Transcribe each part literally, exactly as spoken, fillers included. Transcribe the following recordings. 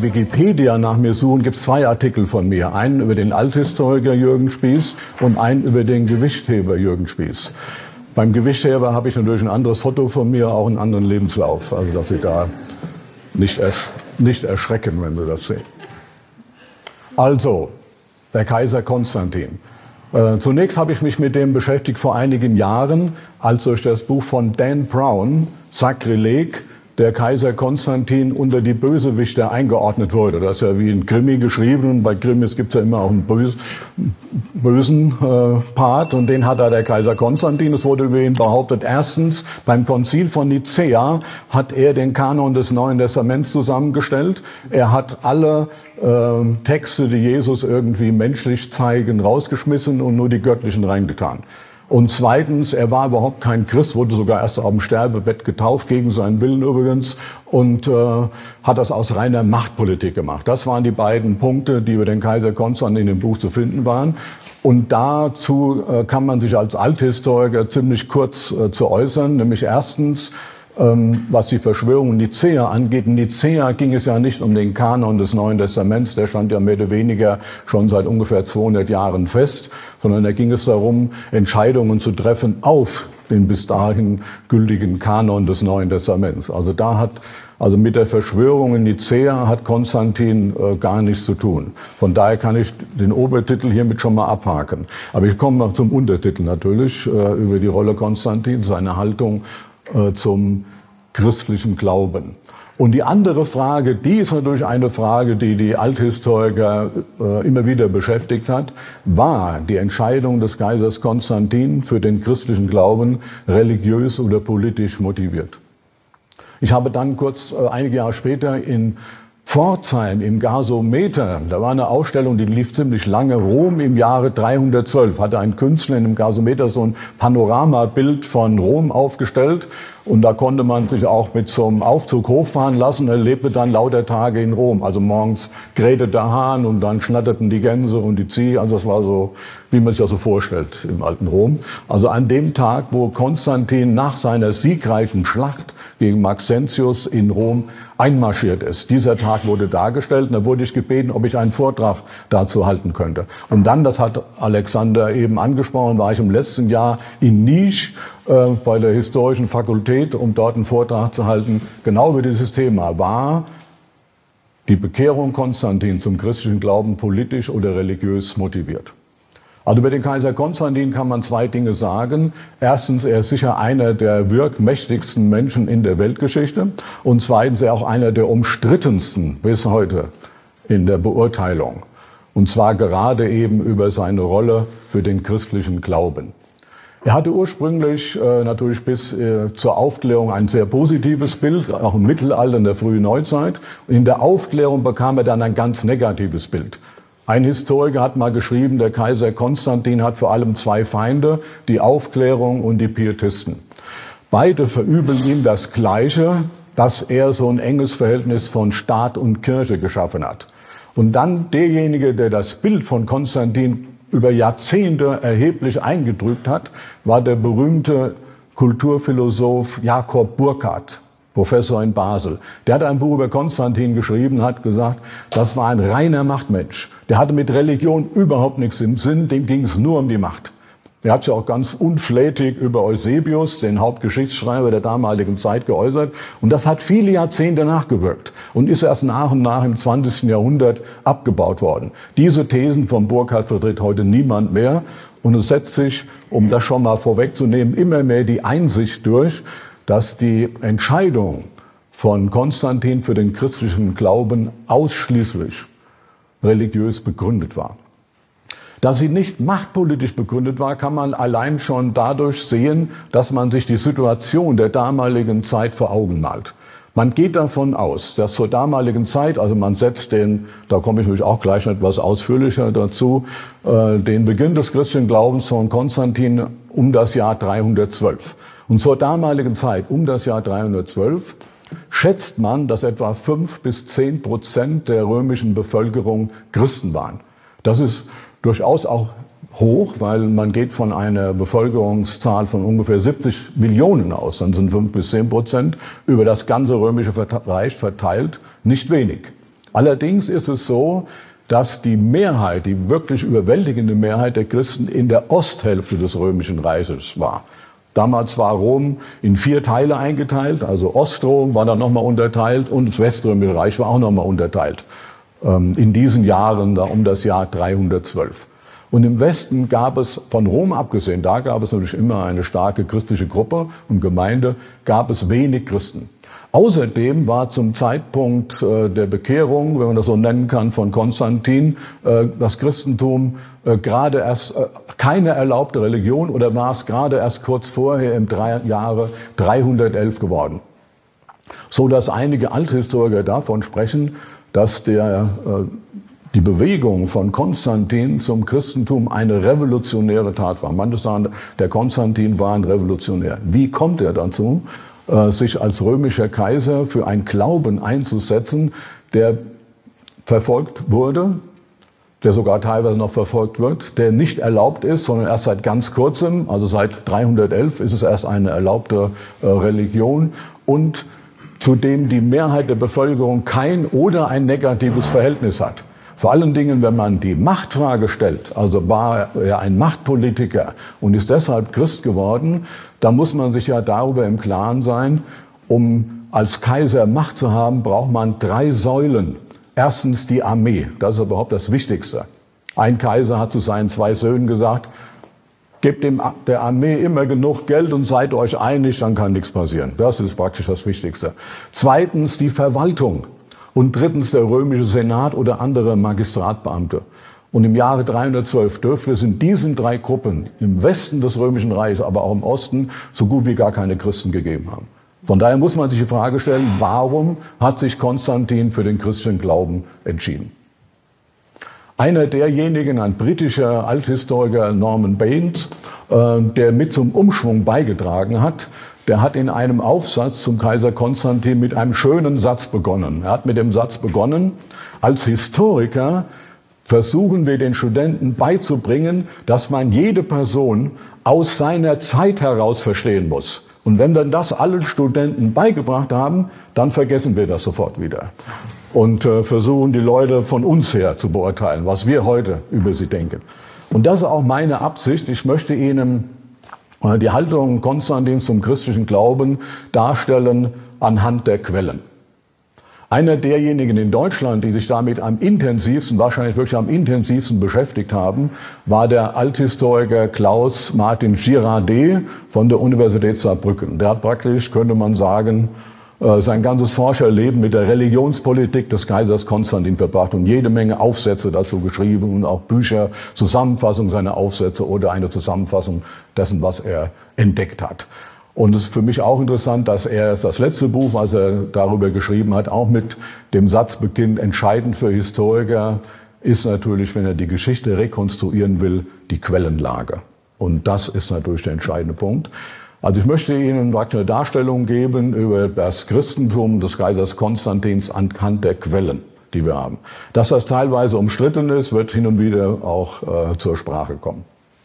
Wikipedia nach mir suchen, gibt es zwei Artikel von mir. Einen über den Althistoriker Jürgen Spieß und einen über den Gewichtheber Jürgen Spieß. Beim Gewichtheber habe ich natürlich ein anderes Foto von mir, auch einen anderen Lebenslauf. Also dass Sie da nicht, ersch nicht erschrecken, wenn Sie das sehen. Also, der Kaiser Konstantin. Äh, zunächst habe ich mich mit dem beschäftigt vor einigen Jahren, als durch das Buch von Dan Brown, Sakrileg, der Kaiser Konstantin unter die Bösewichte eingeordnet wurde. Das ist ja wie ein Krimi geschrieben. Bei Krimis gibt es ja immer auch einen bös, bösen äh, Part. Und den hat da der Kaiser Konstantin. Es wurde über ihn behauptet, erstens, beim Konzil von Nicäa hat er den Kanon des Neuen Testaments zusammengestellt. Er hat alle äh, Texte, die Jesus irgendwie menschlich zeigen, rausgeschmissen und nur die göttlichen reingetan. Und zweitens, er war überhaupt kein Christ, wurde sogar erst auf dem Sterbebett getauft, gegen seinen Willen übrigens, und äh, hat das aus reiner Machtpolitik gemacht. Das waren die beiden Punkte, die über den Kaiser Konstantin in dem Buch zu finden waren. Und dazu äh, kann man sich als Althistoriker ziemlich kurz äh, zu äußern, nämlich erstens, Ähm, was die Verschwörung in Nicäa angeht. In Nicäa ging es ja nicht um den Kanon des Neuen Testaments, der stand ja mehr oder weniger schon seit ungefähr zweihundert Jahren fest, sondern da ging es darum, Entscheidungen zu treffen auf den bis dahin gültigen Kanon des Neuen Testaments. Also da hat, also mit der Verschwörung in Nicäa hat Konstantin äh, gar nichts zu tun. Von daher kann ich den Obertitel hiermit schon mal abhaken. Aber ich komme mal zum Untertitel natürlich, äh, über die Rolle Konstantins, seine Haltung zum christlichen Glauben. Und die andere Frage, die ist natürlich eine Frage, die die Althistoriker äh, immer wieder beschäftigt hat. War die Entscheidung des Kaisers Konstantin für den christlichen Glauben religiös oder politisch motiviert? Ich habe dann kurz äh, einige Jahre später in Pforzheim im Gasometer, da war eine Ausstellung, die lief ziemlich lange, Rom im Jahre dreihundertzwölf, hatte ein Künstler in dem Gasometer so ein Panoramabild von Rom aufgestellt und da konnte man sich auch mit so einem Aufzug hochfahren lassen, er lebte dann lauter Tage in Rom, also morgens krähte der Hahn und dann schnatterten die Gänse und die Ziege, also das war so, wie man sich das so vorstellt im alten Rom. Also an dem Tag, wo Konstantin nach seiner siegreichen Schlacht gegen Maxentius in Rom einmarschiert ist. Dieser Tag wurde dargestellt und da wurde ich gebeten, ob ich einen Vortrag dazu halten könnte. Und dann, das hat Alexander eben angesprochen, war ich im letzten Jahr in Nisch äh, bei der Historischen Fakultät, um dort einen Vortrag zu halten, genau über dieses Thema. War die Bekehrung Konstantins zum christlichen Glauben politisch oder religiös motiviert? Also über den Kaiser Konstantin kann man zwei Dinge sagen. Erstens, er ist sicher einer der wirkmächtigsten Menschen in der Weltgeschichte. Und zweitens, er ist auch einer der umstrittensten bis heute in der Beurteilung. Und zwar gerade eben über seine Rolle für den christlichen Glauben. Er hatte ursprünglich äh, natürlich bis äh, zur Aufklärung ein sehr positives Bild, auch im Mittelalter, in der frühen Neuzeit. Und in der Aufklärung bekam er dann ein ganz negatives Bild. Ein Historiker hat mal geschrieben, der Kaiser Konstantin hat vor allem zwei Feinde, die Aufklärung und die Pietisten. Beide verübeln ihm das Gleiche, dass er so ein enges Verhältnis von Staat und Kirche geschaffen hat. Und dann derjenige, der das Bild von Konstantin über Jahrzehnte erheblich eingetrübt hat, war der berühmte Kulturphilosoph Jakob Burckhardt, Professor in Basel. Der hat ein Buch über Konstantin geschrieben, hat gesagt, das war ein reiner Machtmensch. Der hatte mit Religion überhaupt nichts im Sinn, dem ging es nur um die Macht. Er hat sich auch ganz unflätig über Eusebius, den Hauptgeschichtsschreiber der damaligen Zeit, geäußert. Und das hat viele Jahrzehnte nachgewirkt und ist erst nach und nach im zwanzigsten Jahrhundert abgebaut worden. Diese Thesen von Burckhardt vertritt heute niemand mehr. Und es setzt sich, um das schon mal vorwegzunehmen, immer mehr die Einsicht durch, dass die Entscheidung von Konstantin für den christlichen Glauben ausschließlich religiös begründet war. Dass sie nicht machtpolitisch begründet war, kann man allein schon dadurch sehen, dass man sich die Situation der damaligen Zeit vor Augen malt. Man geht davon aus, dass zur damaligen Zeit, also man setzt den, da komme ich natürlich auch gleich etwas ausführlicher dazu, äh, den Beginn des christlichen Glaubens von Konstantin um das Jahr dreihundertzwölf. Und zur damaligen Zeit, um das Jahr dreihundertzwölf, schätzt man, dass etwa fünf bis zehn Prozent der römischen Bevölkerung Christen waren. Das ist durchaus auch hoch, weil man geht von einer Bevölkerungszahl von ungefähr siebzig Millionen aus. Dann sind fünf bis zehn Prozent über das ganze römische Reich verteilt nicht wenig. Allerdings ist es so, dass die Mehrheit, die wirklich überwältigende Mehrheit der Christen in der Osthälfte des Römischen Reiches war. Damals war Rom in vier Teile eingeteilt, also Ostrom war dann nochmal unterteilt und das Weströmische Reich war auch nochmal unterteilt. In diesen Jahren, da um das Jahr dreihundertzwölf. Und im Westen gab es, von Rom abgesehen, da gab es natürlich immer eine starke christliche Gruppe und Gemeinde, gab es wenig Christen. Außerdem war zum Zeitpunkt äh, der Bekehrung, wenn man das so nennen kann, von Konstantin, äh, das Christentum äh, gerade erst äh, keine erlaubte Religion oder war es gerade erst kurz vorher im drei, Jahre dreihundertelf geworden. So dass einige Althistoriker davon sprechen, dass der, äh, die Bewegung von Konstantin zum Christentum eine revolutionäre Tat war. Manche sagen, der Konstantin war ein Revolutionär. Wie kommt er dazu, sich als römischer Kaiser für einen Glauben einzusetzen, der verfolgt wurde, der sogar teilweise noch verfolgt wird, der nicht erlaubt ist, sondern erst seit ganz kurzem, also seit dreihundertelf, ist es erst eine erlaubte äh, Religion und zu dem die Mehrheit der Bevölkerung kein oder ein negatives Verhältnis hat. Vor allen Dingen, wenn man die Machtfrage stellt, also war er ein Machtpolitiker und ist deshalb Christ geworden, dann muss man sich ja darüber im Klaren sein, um als Kaiser Macht zu haben, braucht man drei Säulen. Erstens die Armee, das ist überhaupt das Wichtigste. Ein Kaiser hat zu seinen zwei Söhnen gesagt, gebt dem, der Armee immer genug Geld und seid euch einig, dann kann nichts passieren. Das ist praktisch das Wichtigste. Zweitens die Verwaltung. Und drittens der römische Senat oder andere Magistratbeamte. Und im Jahre dreihundertzwölf dürfte es in diesen drei Gruppen, im Westen des Römischen Reiches, aber auch im Osten, so gut wie gar keine Christen gegeben haben. Von daher muss man sich die Frage stellen, warum hat sich Konstantin für den christlichen Glauben entschieden? Einer derjenigen, ein britischer Althistoriker Norman Baines, äh, der mit zum Umschwung beigetragen hat, der hat in einem Aufsatz zum Kaiser Konstantin mit einem schönen Satz begonnen. Er hat mit dem Satz begonnen, als Historiker versuchen wir den Studenten beizubringen, dass man jede Person aus seiner Zeit heraus verstehen muss. Und wenn wir das allen Studenten beigebracht haben, dann vergessen wir das sofort wieder. Und äh, versuchen die Leute von uns her zu beurteilen, was wir heute über sie denken. Und das ist auch meine Absicht. Ich möchte Ihnen die Haltung Konstantins zum christlichen Glauben darstellen anhand der Quellen. Einer derjenigen in Deutschland, die sich damit am intensivsten, wahrscheinlich wirklich am intensivsten beschäftigt haben, war der Althistoriker Klaus Martin Girardet von der Universität Saarbrücken. Der hat praktisch, könnte man sagen, sein ganzes Forscherleben mit der Religionspolitik des Kaisers Konstantin verbracht und jede Menge Aufsätze dazu geschrieben und auch Bücher, Zusammenfassung seiner Aufsätze oder eine Zusammenfassung dessen, was er entdeckt hat. Und es ist für mich auch interessant, dass er das letzte Buch, was er darüber geschrieben hat, auch mit dem Satz beginnt, entscheidend für Historiker ist natürlich, wenn er die Geschichte rekonstruieren will, die Quellenlage. Und das ist natürlich der entscheidende Punkt. Also ich möchte Ihnen eine Darstellung geben über das Christentum des Kaisers Konstantins anhand der Quellen, die wir haben. Dass das teilweise umstritten ist, wird hin und wieder auch äh, zur Sprache kommen.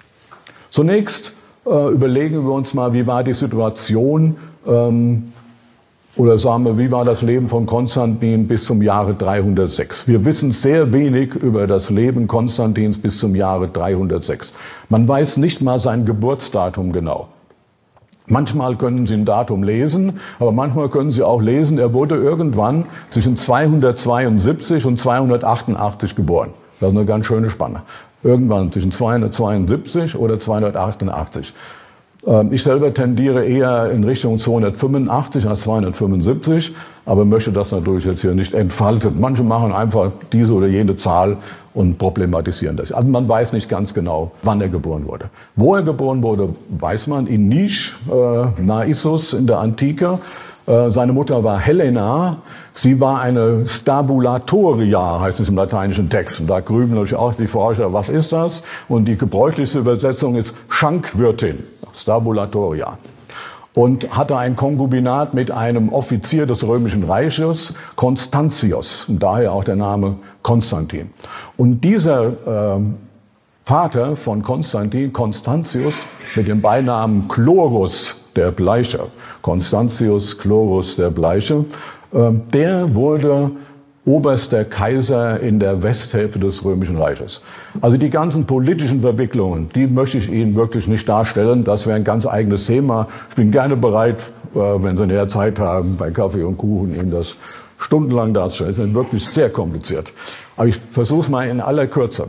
Zunächst äh, überlegen wir uns mal, wie war die Situation, ähm, oder sagen wir, wie war das Leben von Konstantin bis zum Jahre dreihundertsechs. Wir wissen sehr wenig über das Leben Konstantins bis zum Jahre dreihundertsechs. Man weiß nicht mal sein Geburtsdatum genau. Manchmal können Sie ein Datum lesen, aber manchmal können Sie auch lesen, er wurde irgendwann zwischen zweihundertzweiundsiebzig und zweihundertachtundachtzig geboren. Das ist eine ganz schöne Spanne. Irgendwann zwischen zweihundertzweiundsiebzig oder zweihundertachtundachtzig. Ich selber tendiere eher in Richtung zweihundertfünfundachtzig als zweihundertfünfundsiebzig, aber möchte das natürlich jetzt hier nicht entfalten. Manche machen einfach diese oder jene Zahl und problematisieren das. Also man weiß nicht ganz genau, wann er geboren wurde. Wo er geboren wurde, weiß man, in Nisch, äh, nahe Issus in der Antike. Äh, seine Mutter war Helena. Sie war eine Stabulatoria, heißt es im lateinischen Text. Und da grüben natürlich auch die Forscher, was ist das? Und die gebräuchlichste Übersetzung ist Schankwirtin, Stabulatoria. Und hatte ein Konkubinat mit einem Offizier des Römischen Reiches, Constantius, und daher auch der Name Konstantin. Und dieser äh, Vater von Konstantin, Constantius, mit dem Beinamen Chlorus, der Bleiche, Constantius Chlorus, der Bleiche, äh, der wurde oberster Kaiser in der Westhälfte des Römischen Reiches. Also die ganzen politischen Verwicklungen, die möchte ich Ihnen wirklich nicht darstellen. Das wäre ein ganz eigenes Thema. Ich bin gerne bereit, wenn Sie näher Zeit haben, bei Kaffee und Kuchen Ihnen das stundenlang darzustellen. Das ist wirklich sehr kompliziert. Aber ich versuche es mal in aller Kürze.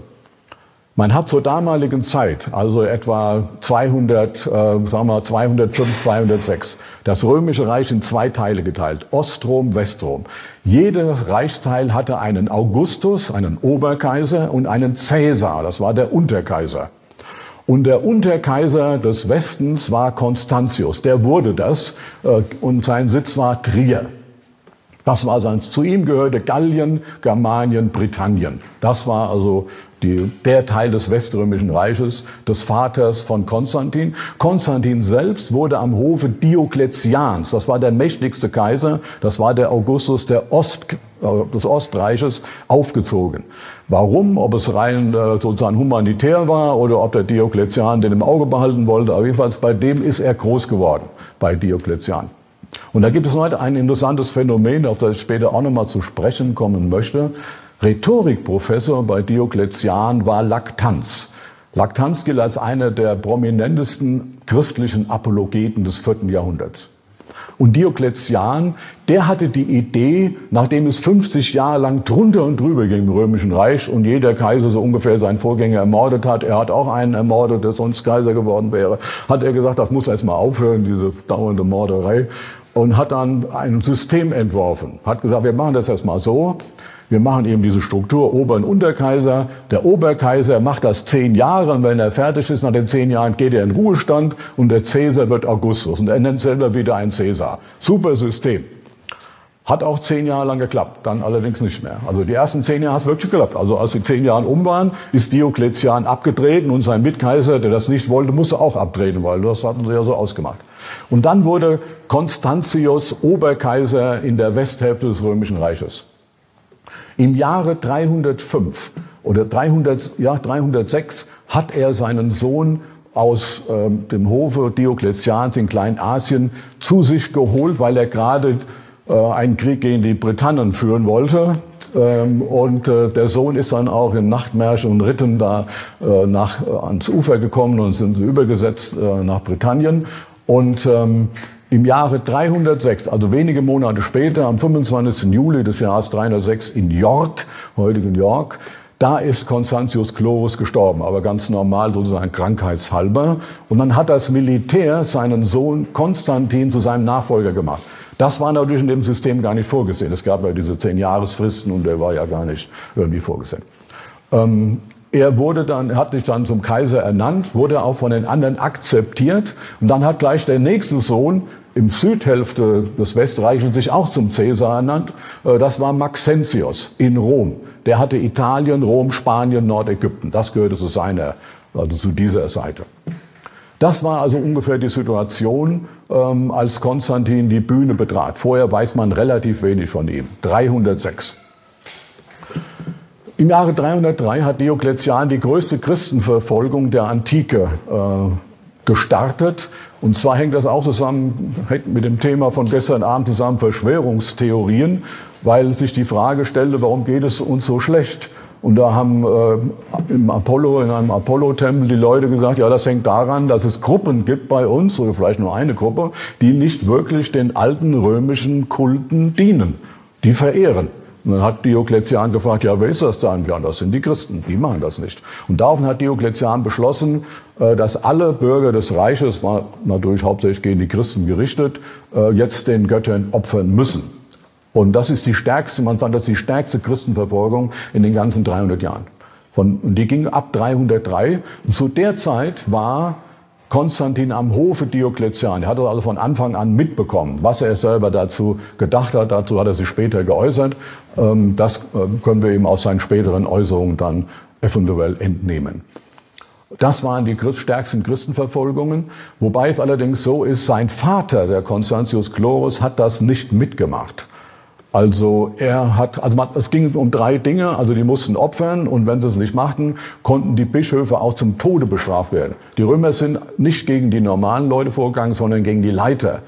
Man hat zur damaligen Zeit, also etwa zweihundert, äh, sagen wir mal zweihundertfünf, zweihundertsechs, das Römische Reich in zwei Teile geteilt, Ostrom, Westrom. Jedes Reichsteil hatte einen Augustus, einen Oberkaiser und einen Caesar, das war der Unterkaiser. Und der Unterkaiser des Westens war Constantius, der wurde das, äh, und sein Sitz war Trier. Das war sein, zu ihm gehörte Gallien, Germanien, Britannien. Das war also die, der Teil des Weströmischen Reiches, des Vaters von Konstantin. Konstantin selbst wurde am Hofe Diokletians, das war der mächtigste Kaiser, das war der Augustus der Ost, des Ostreiches, aufgezogen. Warum? Ob es rein äh, sozusagen humanitär war oder ob der Diokletian den im Auge behalten wollte, aber jedenfalls bei dem ist er groß geworden, bei Diokletian. Und da gibt es heute ein interessantes Phänomen, auf das ich später auch nochmal zu sprechen kommen möchte. Rhetorikprofessor bei Diokletian war Laktanz. Laktanz gilt als einer der prominentesten christlichen Apologeten des vierten Jahrhunderts. Und Diokletian, der hatte die Idee, nachdem es fünfzig Jahre lang drunter und drüber ging im Römischen Reich und jeder Kaiser so ungefähr seinen Vorgänger ermordet hat, er hat auch einen ermordet, der sonst Kaiser geworden wäre, hat er gesagt, das muss erst mal aufhören, diese dauernde Morderei, und hat dann ein System entworfen. Hat gesagt, wir machen das erst mal so, wir machen eben diese Struktur Ober- und Unterkaiser. Der Oberkaiser macht das zehn Jahre und wenn er fertig ist, nach den zehn Jahren geht er in Ruhestand und der Cäsar wird Augustus und er nennt selber wieder einen Cäsar. Super System. Hat auch zehn Jahre lang geklappt, dann allerdings nicht mehr. Also die ersten zehn Jahre hat es wirklich geklappt. Also als die zehn Jahre um waren, ist Diokletian abgetreten und sein Mitkaiser, der das nicht wollte, musste auch abtreten, weil das hatten sie ja so ausgemacht. Und dann wurde Constantius Oberkaiser in der Westhälfte des Römischen Reiches. Im Jahre dreihundertfünf oder dreihundert, ja, dreihundertsechs hat er seinen Sohn aus äh, dem Hofe Diokletians in Kleinasien zu sich geholt, weil er gerade äh, einen Krieg gegen die Britannen führen wollte. Ähm, und äh, der Sohn ist dann auch in Nachtmärschen und Ritten da äh, nach, äh, ans Ufer gekommen und sind übergesetzt äh, nach Britannien. Und ähm, im Jahre dreihundertsechs, also wenige Monate später, am fünfundzwanzigsten Juli des Jahres dreihundertsechs in York, heutigen York, da ist Constantius Chlorus gestorben, aber ganz normal, sozusagen krankheitshalber. Und dann hat das Militär seinen Sohn Konstantin zu seinem Nachfolger gemacht. Das war natürlich in dem System gar nicht vorgesehen. Es gab ja diese zehn Jahresfristen und der war ja gar nicht irgendwie vorgesehen. Ähm, Er wurde dann, hat sich dann zum Kaiser ernannt, wurde auch von den anderen akzeptiert. Und dann hat gleich der nächste Sohn im Südhälfte des Westreiches sich auch zum Cäsar ernannt. Das war Maxentius in Rom. Der hatte Italien, Rom, Spanien, Nordägypten. Das gehörte zu seiner, also zu dieser Seite. Das war also ungefähr die Situation, ähm, als Konstantin die Bühne betrat. Vorher weiß man relativ wenig von ihm. dreihundertsechs. Im Jahre dreihundertdrei hat Diokletian die größte Christenverfolgung der Antike äh, gestartet. Und zwar hängt das auch zusammen, hängt mit dem Thema von gestern Abend zusammen, Verschwörungstheorien, weil sich die Frage stellte, warum geht es uns so schlecht? Und da haben äh, im Apollo, in einem Apollo-Tempel die Leute gesagt, ja, das hängt daran, dass es Gruppen gibt bei uns, oder vielleicht nur eine Gruppe, die nicht wirklich den alten römischen Kulten dienen, die verehren. Und dann hat Diokletian gefragt, ja, wer ist das dann? Ja, das sind die Christen, die machen das nicht. Und daraufhin hat Diokletian beschlossen, dass alle Bürger des Reiches, war natürlich hauptsächlich gegen die Christen gerichtet, jetzt den Göttern opfern müssen. Und das ist die stärkste, man sagt, das ist die stärkste Christenverfolgung in den ganzen dreihundert Jahren. Von, und die ging ab dreihundertdrei. Und zu der Zeit war Konstantin am Hofe Diokletian. Er hat das also von Anfang an mitbekommen. Was er selber dazu gedacht hat, dazu hat er sich später geäußert. Das können wir ihm aus seinen späteren Äußerungen dann eventuell entnehmen. Das waren die stärksten Christenverfolgungen. Wobei es allerdings so ist, sein Vater, der Constantius Chlorus, hat das nicht mitgemacht. Also er hat, also man, es ging um drei Dinge, also die mussten opfern und wenn sie es nicht machten, konnten die Bischöfe auch zum Tode bestraft werden. Die Römer sind nicht gegen die normalen Leute vorgegangen, sondern gegen die Leiter.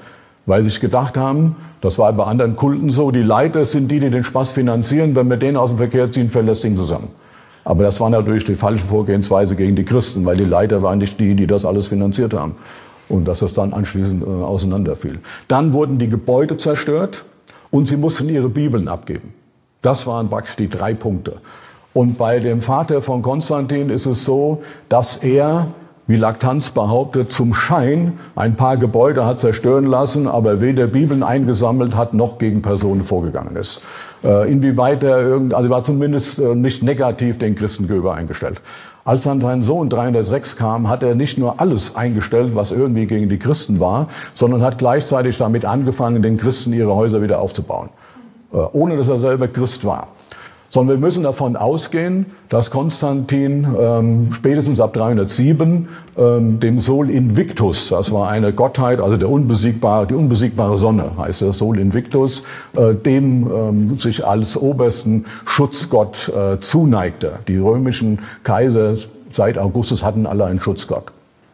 weil sie sich gedacht haben, das war bei anderen Kulten so, die Leiter sind die, die den Spaß finanzieren, wenn wir den aus dem Verkehr ziehen, fällt das Ding zusammen. Aber das war natürlich die falsche Vorgehensweise gegen die Christen, weil die Leiter waren nicht die, die das alles finanziert haben. Und dass das dann anschließend äh, auseinanderfiel. Dann wurden die Gebäude zerstört und sie mussten ihre Bibeln abgeben. Das waren praktisch die drei Punkte. Und bei dem Vater von Konstantin ist es so, dass er, wie Lactanz behauptet, zum Schein ein paar Gebäude hat zerstören lassen, aber weder Bibeln eingesammelt hat, noch gegen Personen vorgegangen ist. Äh, inwieweit er irgend, also war zumindest äh, nicht negativ den Christen gegenüber eingestellt. Als dann sein Sohn dreihundertsechs kam, hat er nicht nur alles eingestellt, was irgendwie gegen die Christen war, sondern hat gleichzeitig damit angefangen, den Christen ihre Häuser wieder aufzubauen, äh, ohne dass er selber Christ war. Sondern wir müssen davon ausgehen, dass Konstantin ähm, spätestens ab dreihundertsieben ähm, dem Sol Invictus, das war eine Gottheit, also der unbesiegbare, die unbesiegbare Sonne heißt der Sol Invictus, äh, dem ähm, sich als obersten Schutzgott äh, zuneigte. Die römischen Kaiser seit Augustus hatten alle einen Schutzgott.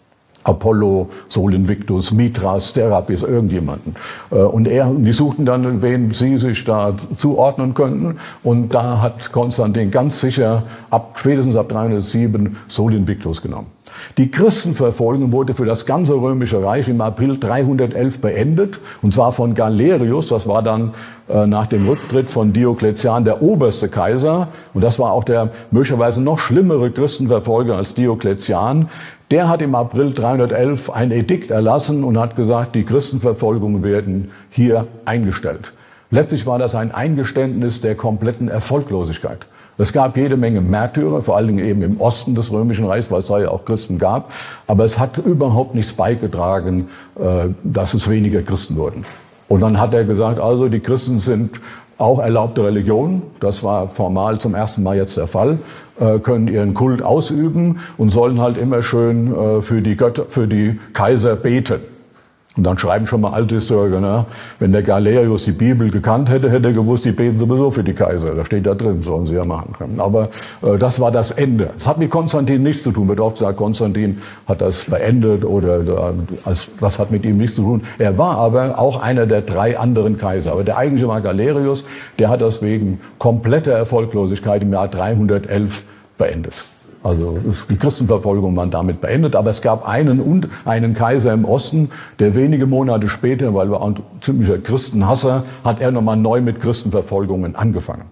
Apollo, Sol Invictus, Mithras, Serapis, irgendjemanden. Und er, die suchten dann, wen sie sich da zuordnen könnten. Und da hat Konstantin ganz sicher ab, spätestens ab dreihundertsieben Sol Invictus genommen. Die Christenverfolgung wurde für das ganze Römische Reich im April dreihundertelf beendet. Und zwar von Galerius, das war dann äh, nach dem Rücktritt von Diokletian der oberste Kaiser. Und das war auch der möglicherweise noch schlimmere Christenverfolger als Diokletian. Der hat im April dreihundertelf ein Edikt erlassen und hat gesagt, die Christenverfolgungen werden hier eingestellt. Letztlich war das ein Eingeständnis der kompletten Erfolglosigkeit. Es gab jede Menge Märtyrer, vor allen Dingen eben im Osten des Römischen Reichs, weil es da ja auch Christen gab. Aber es hat überhaupt nichts beigetragen, dass es weniger Christen wurden. Und dann hat er gesagt, also die Christen sind auch erlaubte Religion, das war formal zum ersten Mal jetzt der Fall, äh, können ihren Kult ausüben und sollen halt immer schön äh, für die Götter, für die Kaiser beten. Und dann schreiben schon mal alte Historiker, ne? Wenn der Galerius die Bibel gekannt hätte, hätte er gewusst, die beten sowieso für die Kaiser. Das steht da drin, sollen sie ja machen. Aber äh, das war das Ende. Das hat mit Konstantin nichts zu tun. Wird oft gesagt, Konstantin hat das beendet oder äh, das hat mit ihm nichts zu tun. Er war aber auch einer der drei anderen Kaiser. Aber der eigentliche war Galerius, der hat das wegen kompletter Erfolglosigkeit im Jahr dreihundertelf beendet. Also die Christenverfolgung war damit beendet, aber es gab einen und einen Kaiser im Osten, der wenige Monate später, weil er ein ziemlicher Christenhasser, hat er nochmal neu mit Christenverfolgungen angefangen.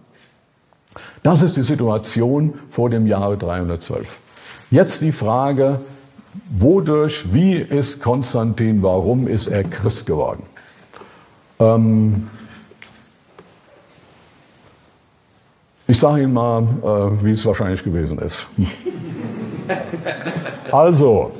Das ist die Situation vor dem Jahre dreihundertzwölf. Jetzt die Frage, wodurch, wie ist Konstantin, warum ist er Christ geworden? Ähm, Ich sage Ihnen mal, äh, wie es wahrscheinlich gewesen ist. Also,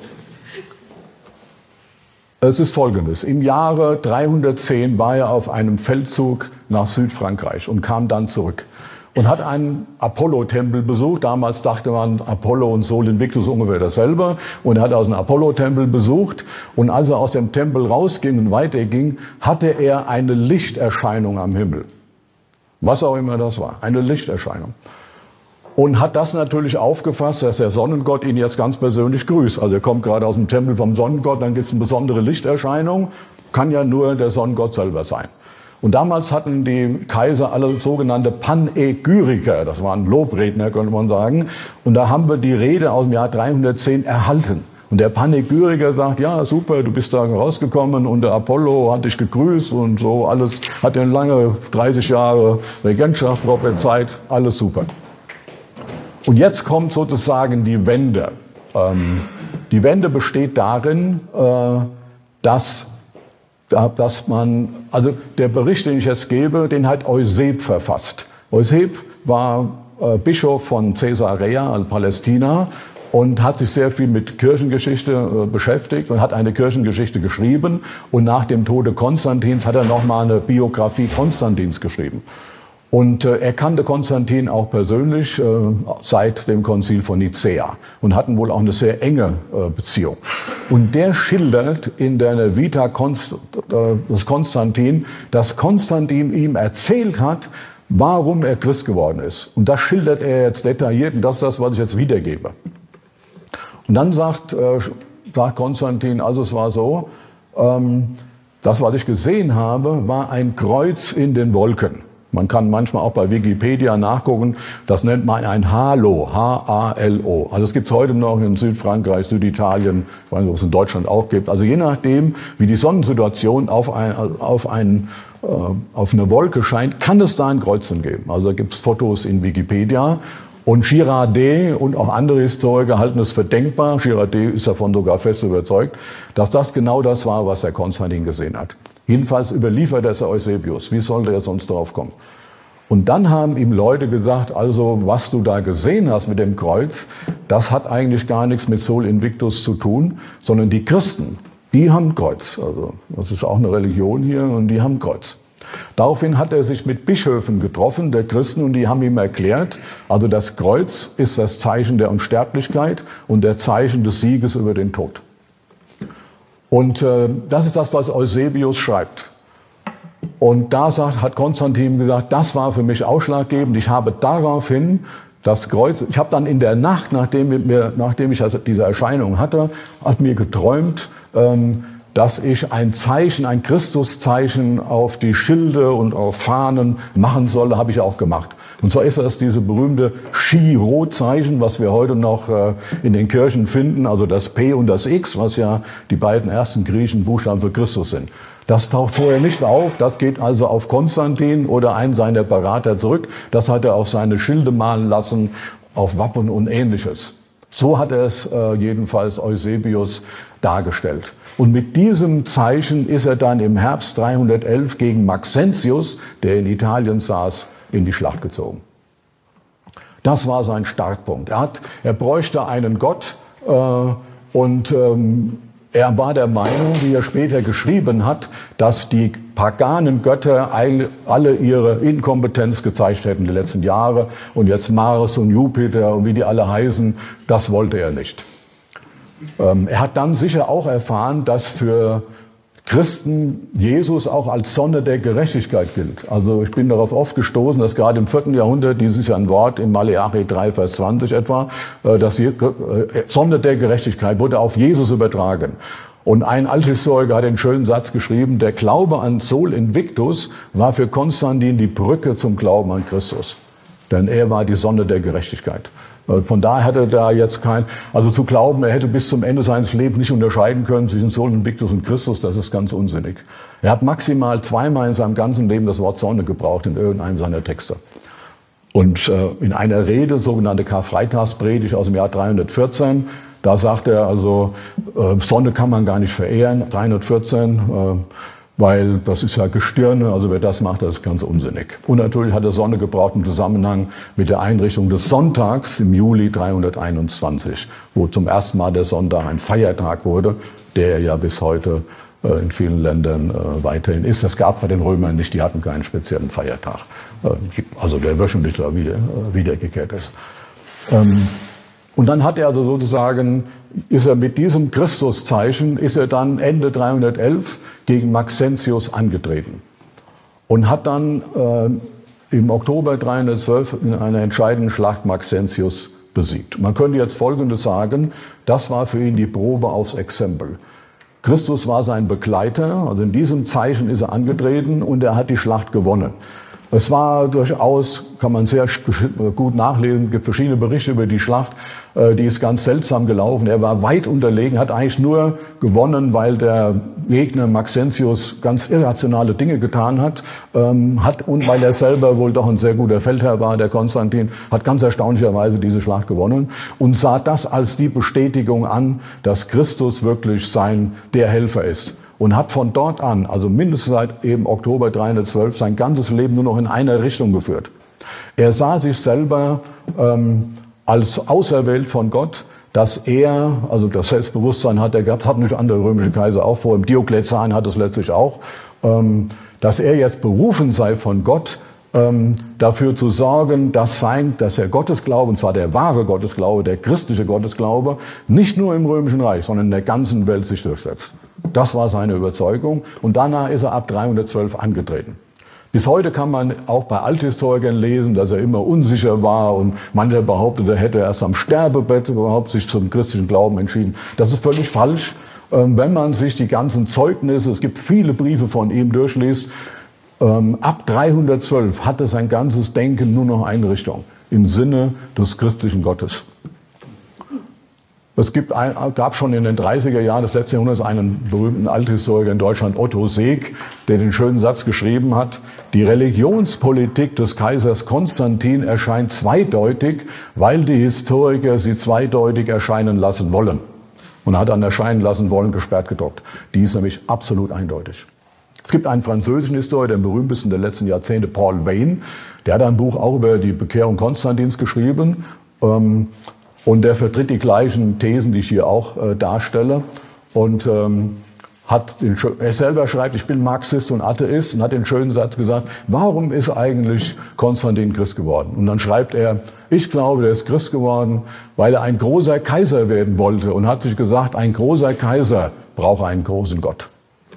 es ist Folgendes. Im Jahre dreihundertzehn war er auf einem Feldzug nach Südfrankreich und kam dann zurück und hat einen Apollo-Tempel besucht. Damals dachte man, Apollo und Sol Invictus ungefähr dasselbe. Und er hat also einen Apollo-Tempel besucht. Und als er aus dem Tempel rausging und weiterging, hatte er eine Lichterscheinung am Himmel. Was auch immer das war, eine Lichterscheinung. Und hat das natürlich aufgefasst, dass der Sonnengott ihn jetzt ganz persönlich grüßt. Also er kommt gerade aus dem Tempel vom Sonnengott, dann gibt es eine besondere Lichterscheinung, kann ja nur der Sonnengott selber sein. Und damals hatten die Kaiser alle sogenannte Panegyriker, das waren Lobredner, könnte man sagen. Und da haben wir die Rede aus dem Jahr dreihundertzehn erhalten. Und der Panegyriker sagt, ja super, du bist da rausgekommen und der Apollo hat dich gegrüßt und so alles, hat eine lange dreißig Jahre Regentschaft prophezeit, alles super. Und jetzt kommt sozusagen die Wende. Ähm, die Wende besteht darin, äh, dass, dass man, also der Bericht, den ich jetzt gebe, den hat Euseb verfasst. Euseb war äh, Bischof von Caesarea, also Palästina, und hat sich sehr viel mit Kirchengeschichte äh, beschäftigt und hat eine Kirchengeschichte geschrieben. Und nach dem Tode Konstantins hat er nochmal eine Biografie Konstantins geschrieben. Und äh, er kannte Konstantin auch persönlich äh, seit dem Konzil von Nicäa und hatten wohl auch eine sehr enge äh, Beziehung. Und der schildert in der Vita Konst, äh, des Konstantin, dass Konstantin ihm erzählt hat, warum er Christ geworden ist. Und das schildert er jetzt detailliert und das ist das, was ich jetzt wiedergebe. Und dann sagt, äh, sagt Konstantin, also es war so, ähm, Das, was ich gesehen habe, war ein Kreuz in den Wolken. Man kann manchmal auch bei Wikipedia nachgucken, das nennt man ein Halo, H A L O. Also es gibt es heute noch in Südfrankreich, Süditalien, ich weiß nicht, ob es in Deutschland auch gibt. Also je nachdem, wie die Sonnensituation auf, ein, auf, ein, äh, auf eine Wolke scheint, kann es da ein Kreuzchen geben. Also da gibt es Fotos in Wikipedia. Und Girardet und auch andere Historiker halten es für denkbar, Girardet ist davon sogar fest überzeugt, dass das genau das war, was der Konstantin gesehen hat. Jedenfalls überliefert es Eusebius. Wie sollte er sonst darauf kommen? Und dann haben ihm Leute gesagt, also was du da gesehen hast mit dem Kreuz, das hat eigentlich gar nichts mit Sol Invictus zu tun, sondern die Christen, die haben Kreuz. Also das ist auch eine Religion hier und die haben Kreuz. Daraufhin hat er sich mit Bischöfen getroffen, der Christen, und die haben ihm erklärt, also das Kreuz ist das Zeichen der Unsterblichkeit und der Zeichen des Sieges über den Tod. Und äh, das ist das, was Eusebius schreibt. Und da sagt, hat Konstantin gesagt, das war für mich ausschlaggebend. Ich habe daraufhin das Kreuz, ich habe dann in der Nacht, nachdem, mir, nachdem ich also diese Erscheinung hatte, hat mir geträumt, ähm, dass ich ein Zeichen, ein Christuszeichen auf die Schilde und auf Fahnen machen solle, habe ich auch gemacht. Und zwar ist das diese berühmte Chi-Rho-Zeichen, was wir heute noch äh, in den Kirchen finden, also das P und das X, was ja die beiden ersten griechischen Buchstaben für Christus sind. Das taucht vorher nicht auf, das geht also auf Konstantin oder einen seiner Berater zurück. Das hat er auf seine Schilde malen lassen, auf Wappen und Ähnliches. So hat er es äh, jedenfalls Eusebius dargestellt. Und mit diesem Zeichen ist er dann im Herbst dreihundertelf gegen Maxentius, der in Italien saß, in die Schlacht gezogen. Das war sein Startpunkt. Er, hat, er bräuchte einen Gott äh, und ähm, er war der Meinung, wie er später geschrieben hat, dass die paganen Götter alle ihre Inkompetenz gezeigt hätten die letzten Jahre und jetzt Mars und Jupiter und wie die alle heißen, das wollte er nicht. Ähm, er hat dann sicher auch erfahren, dass für Christen Jesus auch als Sonne der Gerechtigkeit gilt. Also ich bin darauf oft gestoßen, dass gerade im vierten Jahrhundert, dieses ist ja ein Wort in Maleachi drei, Vers zwanzig etwa, dass die Sonne der Gerechtigkeit wurde auf Jesus übertragen. Und ein Althistoriker hat den schönen Satz geschrieben, der Glaube an Sol Invictus war für Konstantin die Brücke zum Glauben an Christus. Denn er war die Sonne der Gerechtigkeit. Von daher hatte er da jetzt kein, also zu glauben, er hätte bis zum Ende seines Lebens nicht unterscheiden können zwischen Sol Invictus und Christus, das ist ganz unsinnig. Er hat maximal zweimal in seinem ganzen Leben das Wort Sonne gebraucht in irgendeinem seiner Texte. Und äh, in einer Rede, sogenannte Karfreitagspredigt aus dem Jahr dreihundertvierzehn, da sagt er also, äh, Sonne kann man gar nicht verehren, dreihundertvierzehn, äh, weil das ist ja Gestirne, also wer das macht, das ist ganz unsinnig. Und natürlich hat er Sonne gebraucht im Zusammenhang mit der Einrichtung des Sonntags im Juli dreihunderteinundzwanzig, wo zum ersten Mal der Sonntag ein Feiertag wurde, der ja bis heute äh, in vielen Ländern äh, weiterhin ist. Das gab bei den Römern nicht, die hatten keinen speziellen Feiertag, äh, also der wöchentlich wieder, äh, wiedergekehrt ist. Ähm, Und dann hat er also sozusagen, ist er mit diesem Christuszeichen, ist er dann Ende dreihundertelf gegen Maxentius angetreten. Und hat dann äh, im Oktober dreihundertzwölf in einer entscheidenden Schlacht Maxentius besiegt. Man könnte jetzt Folgendes sagen, das war für ihn die Probe aufs Exempel. Christus war sein Begleiter, also in diesem Zeichen ist er angetreten und er hat die Schlacht gewonnen. Es war durchaus, kann man sehr gut nachlesen, es gibt verschiedene Berichte über die Schlacht, die ist ganz seltsam gelaufen. Er war weit unterlegen, hat eigentlich nur gewonnen, weil der Gegner Maxentius ganz irrationale Dinge getan hat, ähm, hat und weil er selber wohl doch ein sehr guter Feldherr war, der Konstantin, hat ganz erstaunlicherweise diese Schlacht gewonnen und sah das als die Bestätigung an, dass Christus wirklich sein, der Helfer ist. Und hat von dort an, also mindestens seit eben Oktober dreihundertzwölf, sein ganzes Leben nur noch in einer Richtung geführt. Er sah sich selber ähm, als auserwählt von Gott, dass er, also das Selbstbewusstsein hat er gehabt, das hatten nicht andere römische Kaiser auch vor, Diokletian hat es letztlich auch, ähm, dass er jetzt berufen sei von Gott, ähm, dafür zu sorgen, dass sein, dass er Gottesglaube, und zwar der wahre Gottesglaube, der christliche Gottesglaube, nicht nur im Römischen Reich, sondern in der ganzen Welt sich durchsetzt. Das war seine Überzeugung und danach ist er ab dreihundertzwölf angetreten. Bis heute kann man auch bei Althistorikern lesen, dass er immer unsicher war und mancher behauptet, er hätte erst am Sterbebett überhaupt sich zum christlichen Glauben entschieden. Das ist völlig falsch Wenn man sich die ganzen Zeugnisse, es gibt viele Briefe von ihm, durchliest, ab dreihundertzwölf hatte sein ganzes Denken nur noch eine Richtung, im Sinne des christlichen Gottes. Es gibt ein, gab schon in den dreißiger Jahren des letzten Jahrhunderts einen berühmten Althistoriker in Deutschland, Otto Seeg, der den schönen Satz geschrieben hat: Die Religionspolitik des Kaisers Konstantin erscheint zweideutig, weil die Historiker sie zweideutig erscheinen lassen wollen. Und hat dann erscheinen lassen wollen gesperrt gedruckt. Die ist nämlich absolut eindeutig. Es gibt einen französischen Historiker, den berühmtesten der letzten Jahrzehnte, Paul Veyne, der hat ein Buch auch über die Bekehrung Konstantins geschrieben. Ähm, und der vertritt die gleichen Thesen, die ich hier auch äh, darstelle. Und ähm, hat den, er selber schreibt, ich bin Marxist und Atheist, und hat den schönen Satz gesagt: Warum ist eigentlich Konstantin Christ geworden? Und dann schreibt er: Ich glaube, der ist Christ geworden, weil er ein großer Kaiser werden wollte, und hat sich gesagt, ein großer Kaiser braucht einen großen Gott.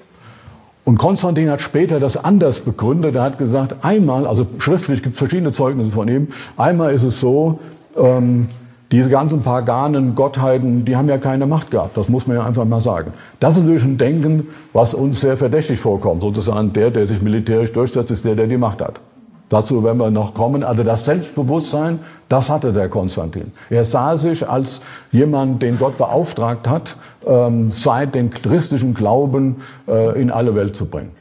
Und Konstantin hat später das anders begründet. Er hat gesagt, einmal, also schriftlich gibt es verschiedene Zeugnisse von ihm, einmal ist es so, ähm, diese ganzen paganen Gottheiten, die haben ja keine Macht gehabt. Das muss man ja einfach mal sagen. Das ist natürlich ein Denken, was uns sehr verdächtig vorkommt. Sozusagen der, der sich militärisch durchsetzt, ist der, der die Macht hat. Dazu werden wir noch kommen. Also das Selbstbewusstsein, das hatte der Konstantin. Er sah sich als jemand, den Gott beauftragt hat, seit den christlichen Glauben in alle Welt zu bringen.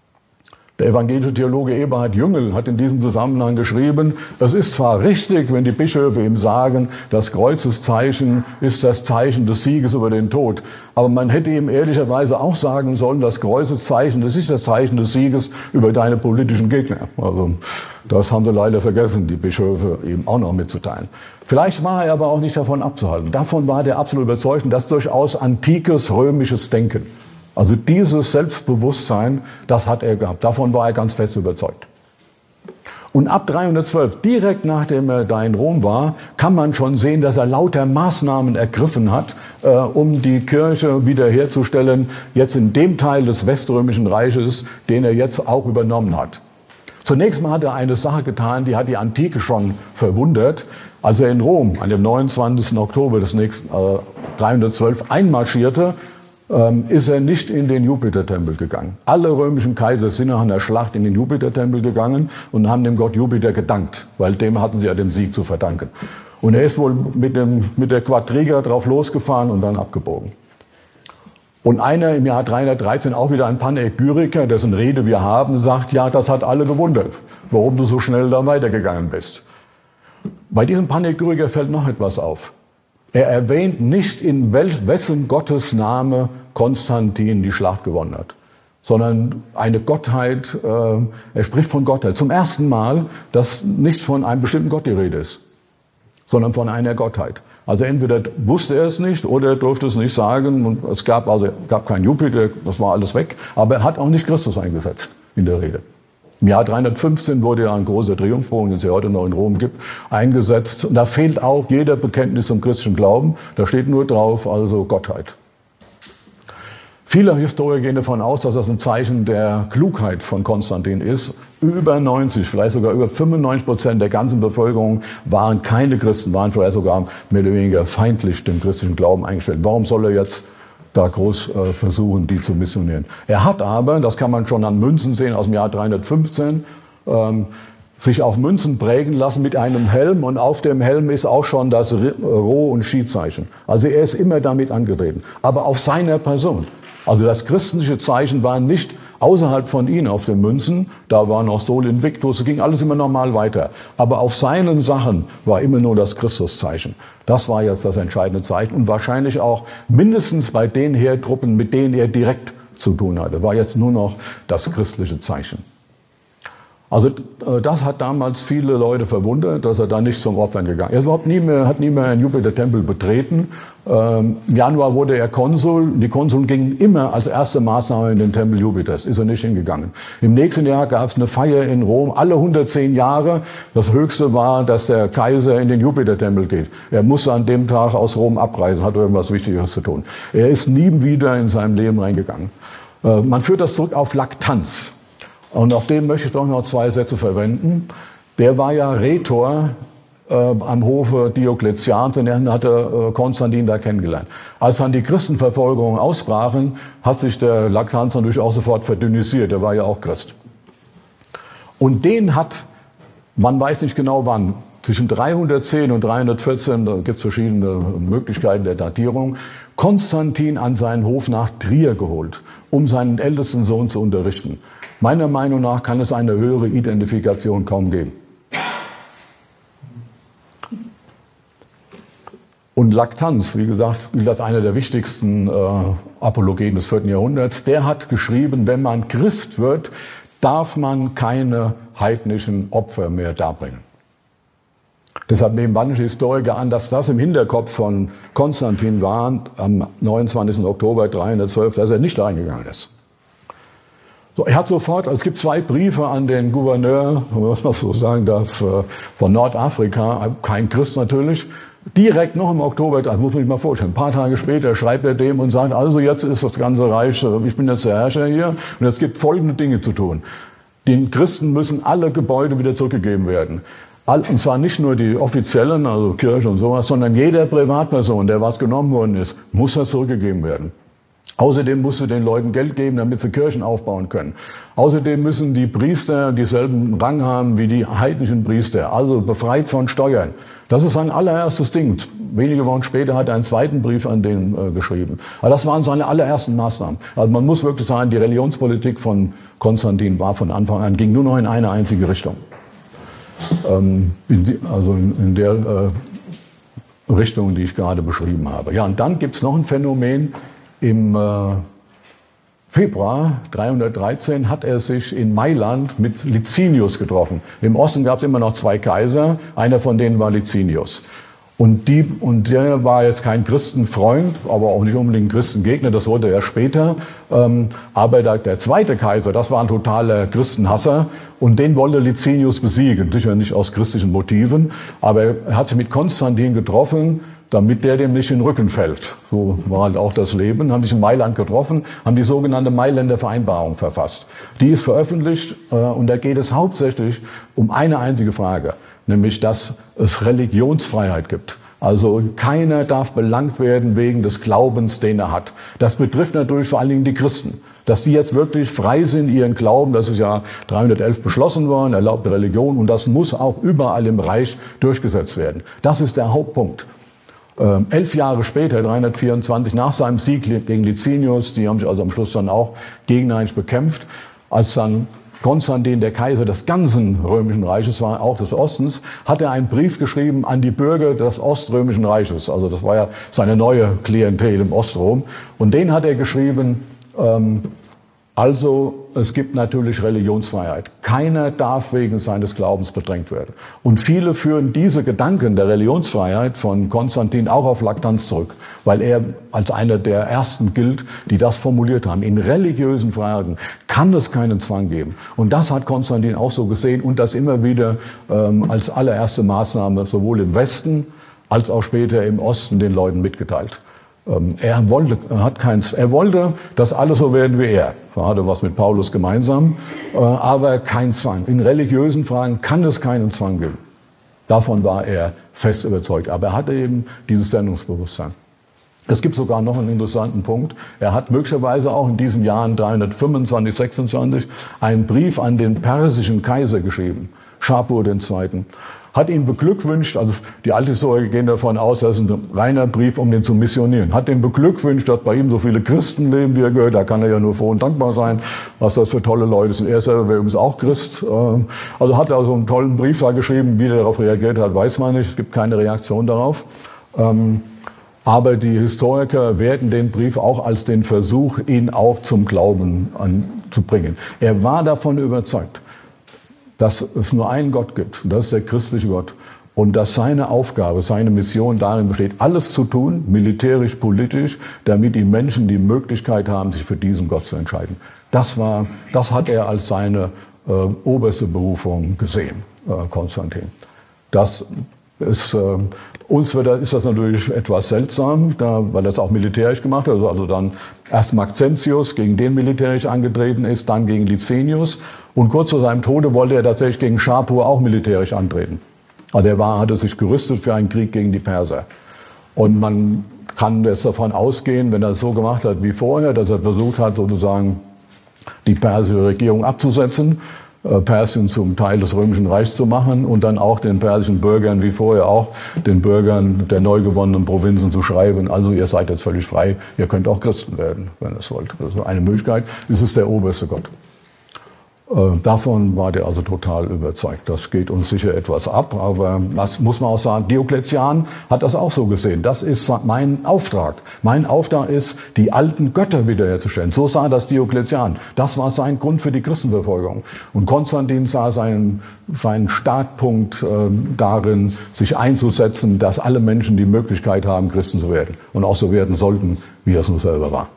Der evangelische Theologe Eberhard Jüngel hat in diesem Zusammenhang geschrieben: Es ist zwar richtig, wenn die Bischöfe ihm sagen, das Kreuzeszeichen ist das Zeichen des Sieges über den Tod, aber man hätte ihm ehrlicherweise auch sagen sollen, das Kreuzeszeichen, das ist das Zeichen des Sieges über deine politischen Gegner. Also das haben sie leider vergessen, die Bischöfe eben auch noch mitzuteilen. Vielleicht war er aber auch nicht davon abzuhalten. Davon war der absolut überzeugt, und das durchaus antikes römisches Denken. Also dieses Selbstbewusstsein, das hat er gehabt. Davon war er ganz fest überzeugt. Und ab dreihundertzwölf, direkt nachdem er da in Rom war, kann man schon sehen, dass er lauter Maßnahmen ergriffen hat, äh, um die Kirche wiederherzustellen, jetzt in dem Teil des Weströmischen Reiches, den er jetzt auch übernommen hat. Zunächst mal hat er eine Sache getan, die hat die Antike schon verwundert. Als er in Rom an dem neunundzwanzigsten Oktober des nächsten äh, dreihundertzwölf einmarschierte, ist er nicht in den Jupitertempel gegangen. Alle römischen Kaiser sind nach einer Schlacht in den Jupitertempel gegangen und haben dem Gott Jupiter gedankt, weil dem hatten sie ja den Sieg zu verdanken. Und er ist wohl mit, dem, mit der Quadriga drauf losgefahren und dann abgebogen. Und einer im Jahr dreihundertdreizehn, auch wieder ein Panegyriker, dessen Rede wir haben, sagt, ja, das hat alle gewundert, warum du so schnell da weitergegangen bist. Bei diesem Panegyriker fällt noch etwas auf. Er erwähnt nicht, in wessen Gottes Name Konstantin die Schlacht gewonnen hat, sondern eine Gottheit, äh, er spricht von Gottheit. Zum ersten Mal, dass nicht von einem bestimmten Gott die Rede ist, sondern von einer Gottheit. Also entweder wusste er es nicht oder er durfte es nicht sagen. Und es gab also gab keinen Jupiter, das war alles weg. Aber er hat auch nicht Christus eingesetzt in der Rede. Im Jahr dreihundertfünfzehn wurde ja ein großer Triumphbogen, den es ja heute noch in Rom gibt, eingesetzt. Und da fehlt auch jeder Bekenntnis zum christlichen Glauben. Da steht nur drauf, also Gottheit. Viele Historiker gehen davon aus, dass das ein Zeichen der Klugheit von Konstantin ist. Über neunzig, vielleicht sogar über fünfundneunzig Prozent der ganzen Bevölkerung waren keine Christen, waren vielleicht sogar mehr oder weniger feindlich dem christlichen Glauben eingestellt. Warum soll er jetzt da groß äh, versuchen, die zu missionieren? Er hat aber, das kann man schon an Münzen sehen aus dem Jahr dreihundertfünfzehn, ähm, sich auf Münzen prägen lassen mit einem Helm, und auf dem Helm ist auch schon das Rho- und Chi-Zeichen. Also er ist immer damit angetreten, aber auf seiner Person. Also das christliche Zeichen war nicht außerhalb von ihm auf den Münzen, da war noch Sol Invictus, es ging alles immer normal weiter. Aber auf seinen Sachen war immer nur das Christuszeichen. Das war jetzt das entscheidende Zeichen, und wahrscheinlich auch mindestens bei den Heertruppen, mit denen er direkt zu tun hatte, war jetzt nur noch das christliche Zeichen. Also das hat damals viele Leute verwundert, dass er da nicht zum Opfern gegangen ist. Er ist überhaupt nie mehr, hat nie mehr einen Jupiter-Tempel betreten. Ähm, Im Januar wurde er Konsul. Die Konsuln gingen immer als erste Maßnahme in den Tempel Jupiters. Ist er nicht hingegangen. Im nächsten Jahr gab es eine Feier in Rom, alle hundertzehn Jahre. Das Höchste war, dass der Kaiser in den Jupiter-Tempel geht. Er musste an dem Tag aus Rom abreisen, hat irgendwas Wichtigeres zu tun. Er ist nie wieder in seinem Leben reingegangen. Äh, man führt das zurück auf Laktanz. Und auf den möchte ich doch noch zwei Sätze verwenden. Der war ja Rhetor äh, am Hofe Diokletians, und er hatte äh, Konstantin da kennengelernt. Als dann die Christenverfolgungen ausbrachen, hat sich der Lactanz natürlich auch sofort verdünnisiert, er war ja auch Christ. Und den hat, man weiß nicht genau wann, zwischen dreihundertzehn und dreihundertvierzehn, da gibt es verschiedene Möglichkeiten der Datierung, Konstantin an seinen Hof nach Trier geholt, um seinen ältesten Sohn zu unterrichten. Meiner Meinung nach kann es eine höhere Identifikation kaum geben. Und Lactanz, wie gesagt, gilt als einer der wichtigsten äh, Apologeten des vierten Jahrhunderts, der hat geschrieben, wenn man Christ wird, darf man keine heidnischen Opfer mehr darbringen. Deshalb nehmen manche Historiker an, dass das im Hinterkopf von Konstantin war, am neunundzwanzigsten Oktober dreihundertzwölf, dass er nicht reingegangen ist. So, er hat sofort, also es gibt zwei Briefe an den Gouverneur, was man so sagen darf, von Nordafrika, kein Christ natürlich, direkt noch im Oktober, das muss man sich mal vorstellen, ein paar Tage später schreibt er dem und sagt, also jetzt ist das ganze Reich, ich bin jetzt der Herrscher hier und es gibt folgende Dinge zu tun. Den Christen müssen alle Gebäude wieder zurückgegeben werden. Und zwar nicht nur die offiziellen, also Kirche und sowas, sondern jeder Privatperson, der was genommen worden ist, muss das zurückgegeben werden. Außerdem musst du den Leuten Geld geben, damit sie Kirchen aufbauen können. Außerdem müssen die Priester dieselben Rang haben wie die heidnischen Priester, also befreit von Steuern. Das ist sein allererstes Ding. Wenige Wochen später hat er einen zweiten Brief an den äh, geschrieben. Aber das waren seine allerersten Maßnahmen. Also man muss wirklich sagen, die Religionspolitik von Konstantin war von Anfang an, ging nur noch in eine einzige Richtung. Ähm, in die, also in, in der äh, Richtung, die ich gerade beschrieben habe. Ja, und dann gibt es noch ein Phänomen. Im äh, Februar dreihundertdreizehn hat er sich in Mailand mit Licinius getroffen. Im Osten gab es immer noch zwei Kaiser, einer von denen war Licinius. Und, die, und der war jetzt kein Christenfreund, aber auch nicht unbedingt ein Christengegner, das wurde er später. Ähm, aber der, der zweite Kaiser, das war ein totaler Christenhasser und den wollte Licinius besiegen. Sicher nicht aus christlichen Motiven, aber er hat sich mit Konstantin getroffen, damit der dem nicht in den Rücken fällt. So war halt auch das Leben. Haben sich in Mailand getroffen, haben die sogenannte Mailänder Vereinbarung verfasst. Die ist veröffentlicht äh, und da geht es hauptsächlich um eine einzige Frage, nämlich dass es Religionsfreiheit gibt. Also keiner darf belangt werden wegen des Glaubens, den er hat. Das betrifft natürlich vor allen Dingen die Christen. Dass sie jetzt wirklich frei sind, ihren Glauben, das ist ja dreihundertelf beschlossen worden, erlaubte Religion, und das muss auch überall im Reich durchgesetzt werden. Das ist der Hauptpunkt. Ähm, elf Jahre später, dreihundertvierundzwanzig, nach seinem Sieg gegen Licinius, die haben sich also am Schluss dann auch gegenseitig bekämpft, als dann Konstantin, der Kaiser des ganzen Römischen Reiches war, auch des Ostens, hat er einen Brief geschrieben an die Bürger des Oströmischen Reiches. Also das war ja seine neue Klientel im Ostrom. Und den hat er geschrieben, ähm, also es gibt natürlich Religionsfreiheit. Keiner darf wegen seines Glaubens bedrängt werden. Und viele führen diese Gedanken der Religionsfreiheit von Konstantin auch auf Lactanz zurück, weil er als einer der ersten gilt, die das formuliert haben. In religiösen Fragen kann es keinen Zwang geben. Und das hat Konstantin auch so gesehen und das immer wieder ähm, als allererste Maßnahme sowohl im Westen als auch später im Osten den Leuten mitgeteilt. Er wollte, er hat keins, er wollte, dass alle so werden wie er. Er hatte was mit Paulus gemeinsam, aber kein Zwang. In religiösen Fragen kann es keinen Zwang geben. Davon war er fest überzeugt. Aber er hatte eben dieses Sendungsbewusstsein. Es gibt sogar noch einen interessanten Punkt. Er hat möglicherweise auch in diesen Jahren dreihundertfünfundzwanzig, sechsundzwanzig einen Brief an den persischen Kaiser geschrieben, Schapur der Zweite. Hat ihn beglückwünscht, also die Althistoriker gehen davon aus, das ist ein reiner Brief, um den zu missionieren. Hat ihn beglückwünscht, dass bei ihm so viele Christen leben, wie er gehört. Da kann er ja nur froh und dankbar sein, was das für tolle Leute sind. Er selber wäre übrigens auch Christ. Also hat er so einen tollen Brief da geschrieben. Wie er darauf reagiert hat, weiß man nicht. Es gibt keine Reaktion darauf. Aber die Historiker werten den Brief auch als den Versuch, ihn auch zum Glauben anzubringen. Er war davon überzeugt, dass es nur einen Gott gibt, und das ist der christliche Gott, und dass seine Aufgabe, seine Mission darin besteht, alles zu tun, militärisch, politisch, damit die Menschen die Möglichkeit haben, sich für diesen Gott zu entscheiden. Das war, das hat er als seine äh, oberste Berufung gesehen, äh, Konstantin. Das ist, äh, uns wird, ist das natürlich etwas seltsam, da, weil er es auch militärisch gemacht hat. Also, also dann erst Maxentius, gegen den militärisch angetreten ist, dann gegen Licinius. Und kurz vor seinem Tode wollte er tatsächlich gegen Schapur auch militärisch antreten. Aber der war, hatte sich gerüstet für einen Krieg gegen die Perser. Und man kann jetzt davon ausgehen, wenn er es so gemacht hat wie vorher, dass er versucht hat, sozusagen die persische Regierung abzusetzen, Persien zum Teil des Römischen Reichs zu machen und dann auch den persischen Bürgern, wie vorher auch, den Bürgern der neu gewonnenen Provinzen zu schreiben, also ihr seid jetzt völlig frei, ihr könnt auch Christen werden, wenn ihr es wollt. Das ist eine Möglichkeit, das ist der oberste Gott. Äh, davon war der also total überzeugt. Das geht uns sicher etwas ab, aber das muss man auch sagen, Diokletian hat das auch so gesehen. Das ist mein Auftrag. Mein Auftrag ist, die alten Götter wiederherzustellen. So sah das Diokletian. Das war sein Grund für die Christenverfolgung. Und Konstantin sah seinen, seinen Startpunkt äh, darin, sich einzusetzen, dass alle Menschen die Möglichkeit haben, Christen zu werden. Und auch so werden sollten, wie er es nur selber war.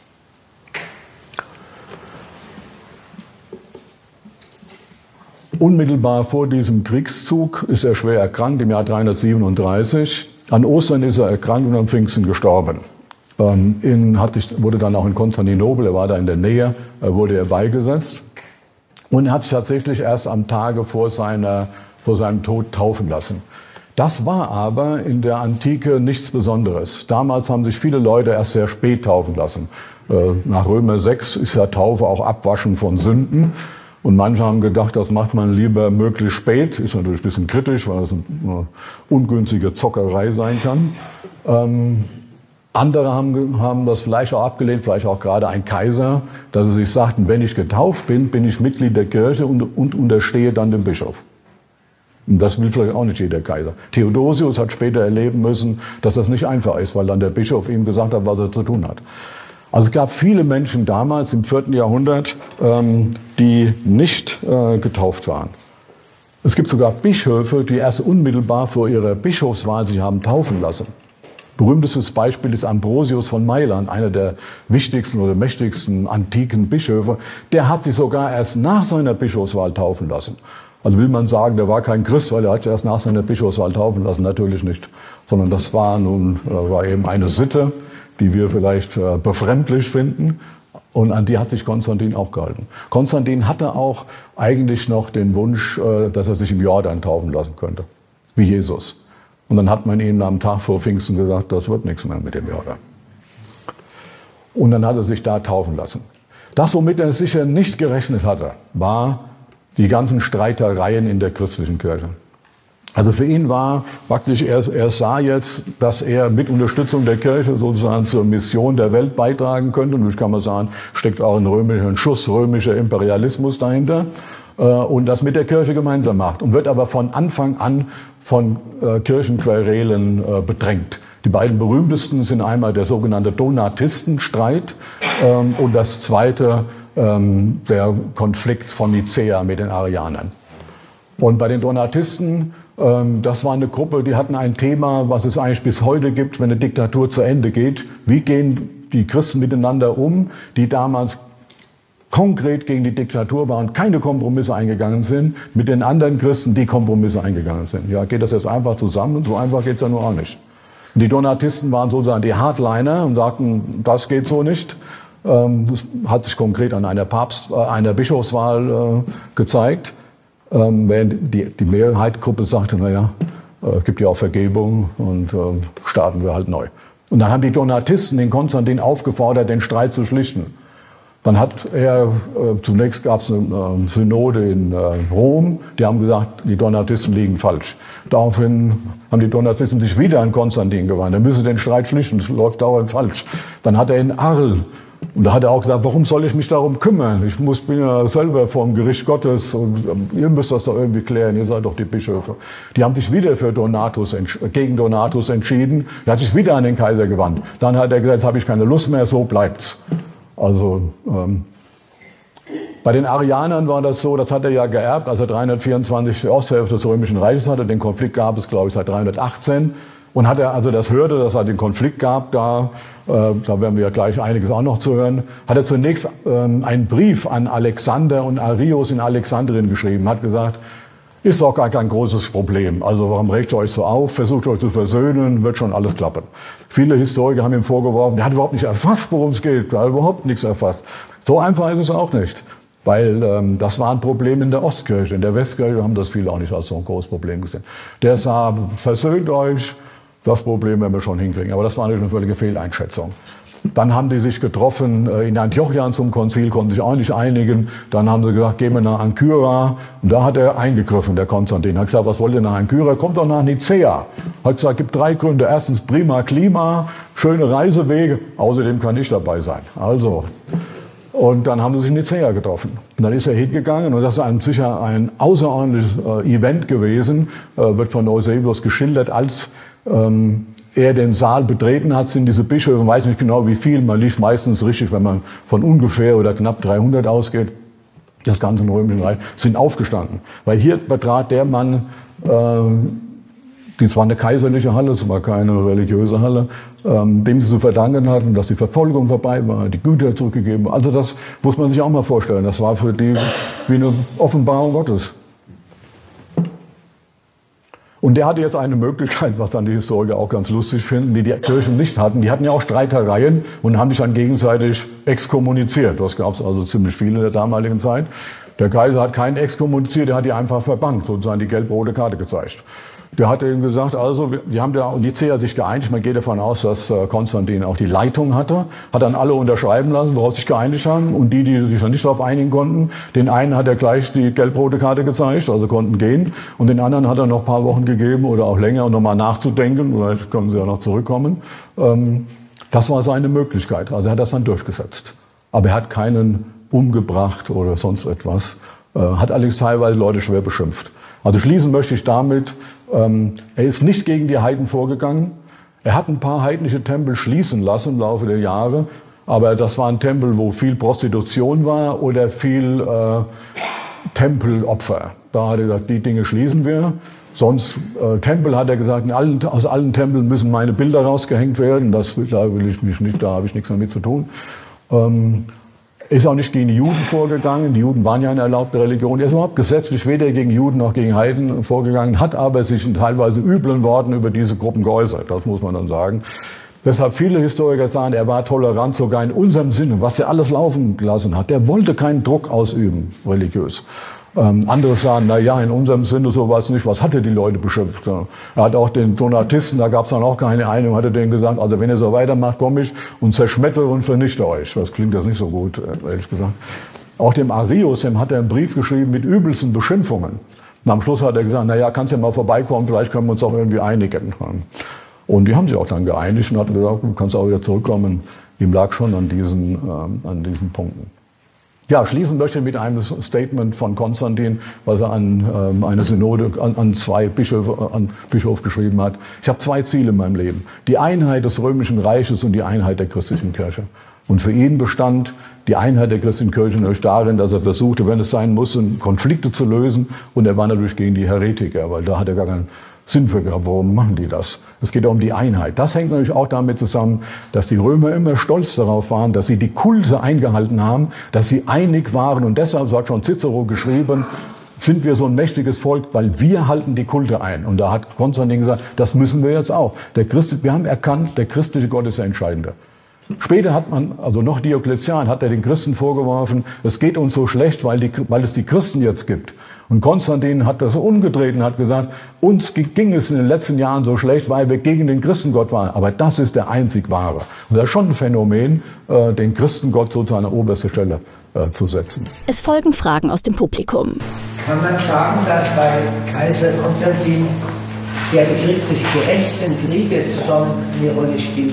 Unmittelbar vor diesem Kriegszug ist er schwer erkrankt, im Jahr dreihundertsiebenunddreißig. An Ostern ist er erkrankt und am Pfingsten gestorben. Ähm, in, hat sich, wurde dann auch in Konstantinopel, er war da in der Nähe, äh, wurde er beigesetzt. Und er hat sich tatsächlich erst am Tage vor, seiner, vor seinem Tod taufen lassen. Das war aber in der Antike nichts Besonderes. Damals haben sich viele Leute erst sehr spät taufen lassen. Äh, nach Römer sechs ist ja Taufe auch Abwaschen von Sünden. Und manche haben gedacht, das macht man lieber möglichst spät. Ist natürlich ein bisschen kritisch, weil es eine ungünstige Zockerei sein kann. Ähm, andere haben, haben das vielleicht auch abgelehnt, vielleicht auch gerade ein Kaiser, dass sie sich sagten, wenn ich getauft bin, bin ich Mitglied der Kirche und, und unterstehe dann dem Bischof. Und das will vielleicht auch nicht jeder Kaiser. Theodosius hat später erleben müssen, dass das nicht einfach ist, weil dann der Bischof ihm gesagt hat, was er zu tun hat. Also es gab viele Menschen damals im vierten Jahrhundert, ähm, die nicht äh, getauft waren. Es gibt sogar Bischöfe, die erst unmittelbar vor ihrer Bischofswahl sich haben taufen lassen. Berühmtestes Beispiel ist Ambrosius von Mailand, einer der wichtigsten oder mächtigsten antiken Bischöfe. Der hat sich sogar erst nach seiner Bischofswahl taufen lassen. Also will man sagen, der war kein Christ, weil er hat sich erst nach seiner Bischofswahl taufen lassen. Natürlich nicht, sondern das war nun war eben eine Sitte, die wir vielleicht äh, befremdlich finden. Und an die hat sich Konstantin auch gehalten. Konstantin hatte auch eigentlich noch den Wunsch, äh, dass er sich im Jordan taufen lassen könnte, wie Jesus. Und dann hat man ihm am Tag vor Pfingsten gesagt, das wird nichts mehr mit dem Jordan. Und dann hat er sich da taufen lassen. Das, womit er sicher nicht gerechnet hatte, war die ganzen Streitereien in der christlichen Kirche. Also für ihn war praktisch, er, er sah jetzt, dass er mit Unterstützung der Kirche sozusagen zur Mission der Welt beitragen könnte. Und ich kann mal sagen, steckt auch ein römischer, ein Schuss römischer Imperialismus dahinter. Äh, und das mit der Kirche gemeinsam macht. Und wird aber von Anfang an von äh, Kirchenquerelen äh, bedrängt. Die beiden berühmtesten sind einmal der sogenannte Donatistenstreit ähm, und das zweite ähm, der Konflikt von Nicäa mit den Arianern. Und bei den Donatisten, das war eine Gruppe, die hatten ein Thema, was es eigentlich bis heute gibt, wenn eine Diktatur zu Ende geht. Wie gehen die Christen miteinander um, die damals konkret gegen die Diktatur waren, keine Kompromisse eingegangen sind, mit den anderen Christen, die Kompromisse eingegangen sind. Ja, geht das jetzt einfach zusammen? So einfach geht es ja nur auch nicht. Und die Donatisten waren sozusagen die Hardliner und sagten, das geht so nicht. Das hat sich konkret an einer Papst, einer Bischofswahl gezeigt. Ähm, während die, die Mehrheitsgruppe sagte, naja, es äh, gibt ja auch Vergebung und äh, starten wir halt neu. Und dann haben die Donatisten den Konstantin aufgefordert, den Streit zu schlichten. Dann hat er, äh, zunächst gab es eine äh, Synode in äh, Rom, die haben gesagt, die Donatisten liegen falsch. Daraufhin haben die Donatisten sich wieder an Konstantin gewandt, er müsse den Streit schlichten, das läuft dauernd falsch. Dann hat er in Arles, und da hat er auch gesagt, warum soll ich mich darum kümmern? Ich muss, bin ja selber vom Gericht Gottes und ihr müsst das doch irgendwie klären, ihr seid doch die Bischöfe. Die haben sich wieder für Donatus, gegen Donatus entschieden. Er hat sich wieder an den Kaiser gewandt. Dann hat er gesagt, jetzt habe ich keine Lust mehr, so bleibt's. Also ähm, bei den Arianern war das so, das hat er ja geerbt, als er dreihundertvierundzwanzig die Osthälfte des Römischen Reiches hatte. Den Konflikt gab es, glaube ich, seit dreihundertachtzehn. Und hat er also das hörte, dass er den Konflikt gab, da, äh, da werden wir ja gleich einiges auch noch zu hören, hat er zunächst ähm, einen Brief an Alexander und Arius in Alexandrien geschrieben, hat gesagt, ist doch gar kein großes Problem. Also warum regt ihr euch so auf, versucht euch zu versöhnen, wird schon alles klappen. Viele Historiker haben ihm vorgeworfen, er hat überhaupt nicht erfasst, worum es geht, er hat überhaupt nichts erfasst. So einfach ist es auch nicht. Weil ähm, das war ein Problem in der Ostkirche. In der Westkirche haben das viele auch nicht als so ein großes Problem gesehen. Der sah, versöhnt euch, das Problem werden wir schon hinkriegen. Aber das war natürlich eine völlige Fehleinschätzung. Dann haben die sich getroffen in Antiochia zum Konzil, konnten sich auch nicht einigen. Dann haben sie gesagt, gehen wir nach Ankyra. Und da hat er eingegriffen, der Konstantin. Hat gesagt, was wollt ihr nach Ankyra? Kommt doch nach Nicäa. Hat gesagt, gibt drei Gründe. Erstens prima Klima, schöne Reisewege. Außerdem kann ich dabei sein. Also, und dann haben sie sich in Nicäa getroffen. Und dann ist er hingegangen und das ist ein, sicher ein außerordentliches äh, Event gewesen, äh, wird von Eusebius geschildert, als ähm, er den Saal betreten hat, sind diese Bischöfe, man weiß nicht genau wie viel, man liest meistens richtig, wenn man von ungefähr oder knapp dreihundert ausgeht, das ganze Römische Reich, sind aufgestanden. Weil hier betrat der Mann, äh, die zwar eine kaiserliche Halle, es war keine religiöse Halle, ähm, dem sie zu verdanken hatten, dass die Verfolgung vorbei war, die Güter zurückgegeben waren. Also das muss man sich auch mal vorstellen, das war für die wie eine Offenbarung Gottes. Und der hatte jetzt eine Möglichkeit, was dann die Historiker auch ganz lustig finden, die die Kirchen nicht hatten. Die hatten ja auch Streitereien und haben sich dann gegenseitig exkommuniziert. Das gab es also ziemlich viele in der damaligen Zeit. Der Kaiser hat keinen exkommuniziert, der hat die einfach verbannt, sozusagen die gelb-rote Karte gezeigt. Der hat ihm gesagt, also wir, wir haben ja Nicäa sich geeinigt, man geht davon aus, dass äh, Konstantin auch die Leitung hatte, hat dann alle unterschreiben lassen, worauf sich geeinigt haben, und die, die sich dann nicht darauf einigen konnten, den einen hat er gleich die gelb-rote Karte gezeigt, also konnten gehen, und den anderen hat er noch ein paar Wochen gegeben oder auch länger, um nochmal nachzudenken, vielleicht können sie ja noch zurückkommen. Ähm, das war seine Möglichkeit, also er hat das dann durchgesetzt. Aber er hat keinen umgebracht oder sonst etwas, äh, hat allerdings teilweise Leute schwer beschimpft. Also schließen möchte ich damit, ähm, er ist nicht gegen die Heiden vorgegangen. Er hat ein paar heidnische Tempel schließen lassen im Laufe der Jahre, aber das waren Tempel, wo viel Prostitution war oder viel äh, Tempelopfer. Da hat er gesagt, die Dinge schließen wir. Sonst, äh, Tempel hat er gesagt, in allen, aus allen Tempeln müssen meine Bilder rausgehängt werden. Das, da will ich mich nicht, da habe ich nichts mehr mit zu tun. Ähm, Ist auch nicht gegen die Juden vorgegangen. Die Juden waren ja eine erlaubte Religion. Er ist überhaupt gesetzlich weder gegen Juden noch gegen Heiden vorgegangen, hat aber sich in teilweise üblen Worten über diese Gruppen geäußert. Das muss man dann sagen. Deshalb viele Historiker sagen, er war tolerant sogar in unserem Sinne, was er alles laufen gelassen hat. Der wollte keinen Druck ausüben, religiös. Ähm, andere sagen, na ja, in unserem Sinne so was nicht, was hat er die Leute beschimpft? Er hat auch den Donatisten, da gab es dann auch keine Einigung, hat er denen gesagt, also wenn ihr so weitermacht, komme ich und zerschmettere und vernichte euch. Das klingt jetzt nicht so gut, ehrlich gesagt. Auch dem Arius, dem hat er einen Brief geschrieben mit übelsten Beschimpfungen. Und am Schluss hat er gesagt, na ja, kannst ja mal vorbeikommen, vielleicht können wir uns auch irgendwie einigen. Und die haben sich auch dann geeinigt und hatten gesagt, du kannst auch wieder zurückkommen. Ihm lag schon an diesen, ähm, an diesen Punkten. Ja, schließen möchte ich mit einem Statement von Konstantin, was er an ähm, eine Synode, an, an zwei Bischöfe, an Bischof geschrieben hat. Ich habe zwei Ziele in meinem Leben. Die Einheit des Römischen Reiches und die Einheit der christlichen Kirche. Und für ihn bestand die Einheit der christlichen Kirche natürlich darin, dass er versuchte, wenn es sein musste, Konflikte zu lösen. Und er war natürlich gegen die Heretiker, weil da hat er gar keinen Sinn für gehabt. Warum machen die das? Es geht um die Einheit. Das hängt natürlich auch damit zusammen, dass die Römer immer stolz darauf waren, dass sie die Kulte eingehalten haben, dass sie einig waren. Und deshalb, so hat schon Cicero geschrieben, sind wir so ein mächtiges Volk, weil wir halten die Kulte ein. Und da hat Konstantin gesagt, das müssen wir jetzt auch. Der Christ, wir haben erkannt, der christliche Gott ist der Entscheidende. Später hat man, also noch Diokletian, hat er den Christen vorgeworfen, es geht uns so schlecht, weil, die, weil es die Christen jetzt gibt. Und Konstantin hat das umgedreht und hat gesagt, uns ging es in den letzten Jahren so schlecht, weil wir gegen den Christengott waren. Aber das ist der einzig wahre. Und das ist schon ein Phänomen, äh, den Christengott sozusagen an oberste Stelle äh, zu setzen. Es folgen Fragen aus dem Publikum. Kann man sagen, dass bei Kaiser Konstantin der Begriff des gerechten Krieges schon eine Rolle spielt?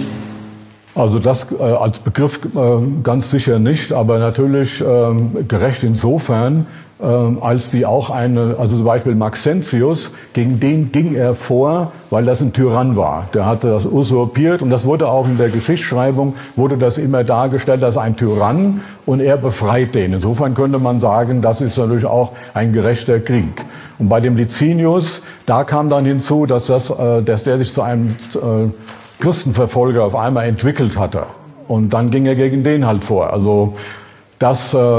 Also das äh, als Begriff äh, ganz sicher nicht, aber natürlich äh, gerecht insofern, äh, als die auch eine, also zum Beispiel Maxentius, gegen den ging er vor, weil das ein Tyrann war. Der hatte das usurpiert und das wurde auch in der Geschichtsschreibung, wurde das immer dargestellt als ein Tyrann und er befreit den. Insofern könnte man sagen, das ist natürlich auch ein gerechter Krieg. Und bei dem Licinius, da kam dann hinzu, dass, das, äh, dass der sich zu einem äh, Christenverfolger auf einmal entwickelt hatte. Und dann ging er gegen den halt vor. Also, das, äh,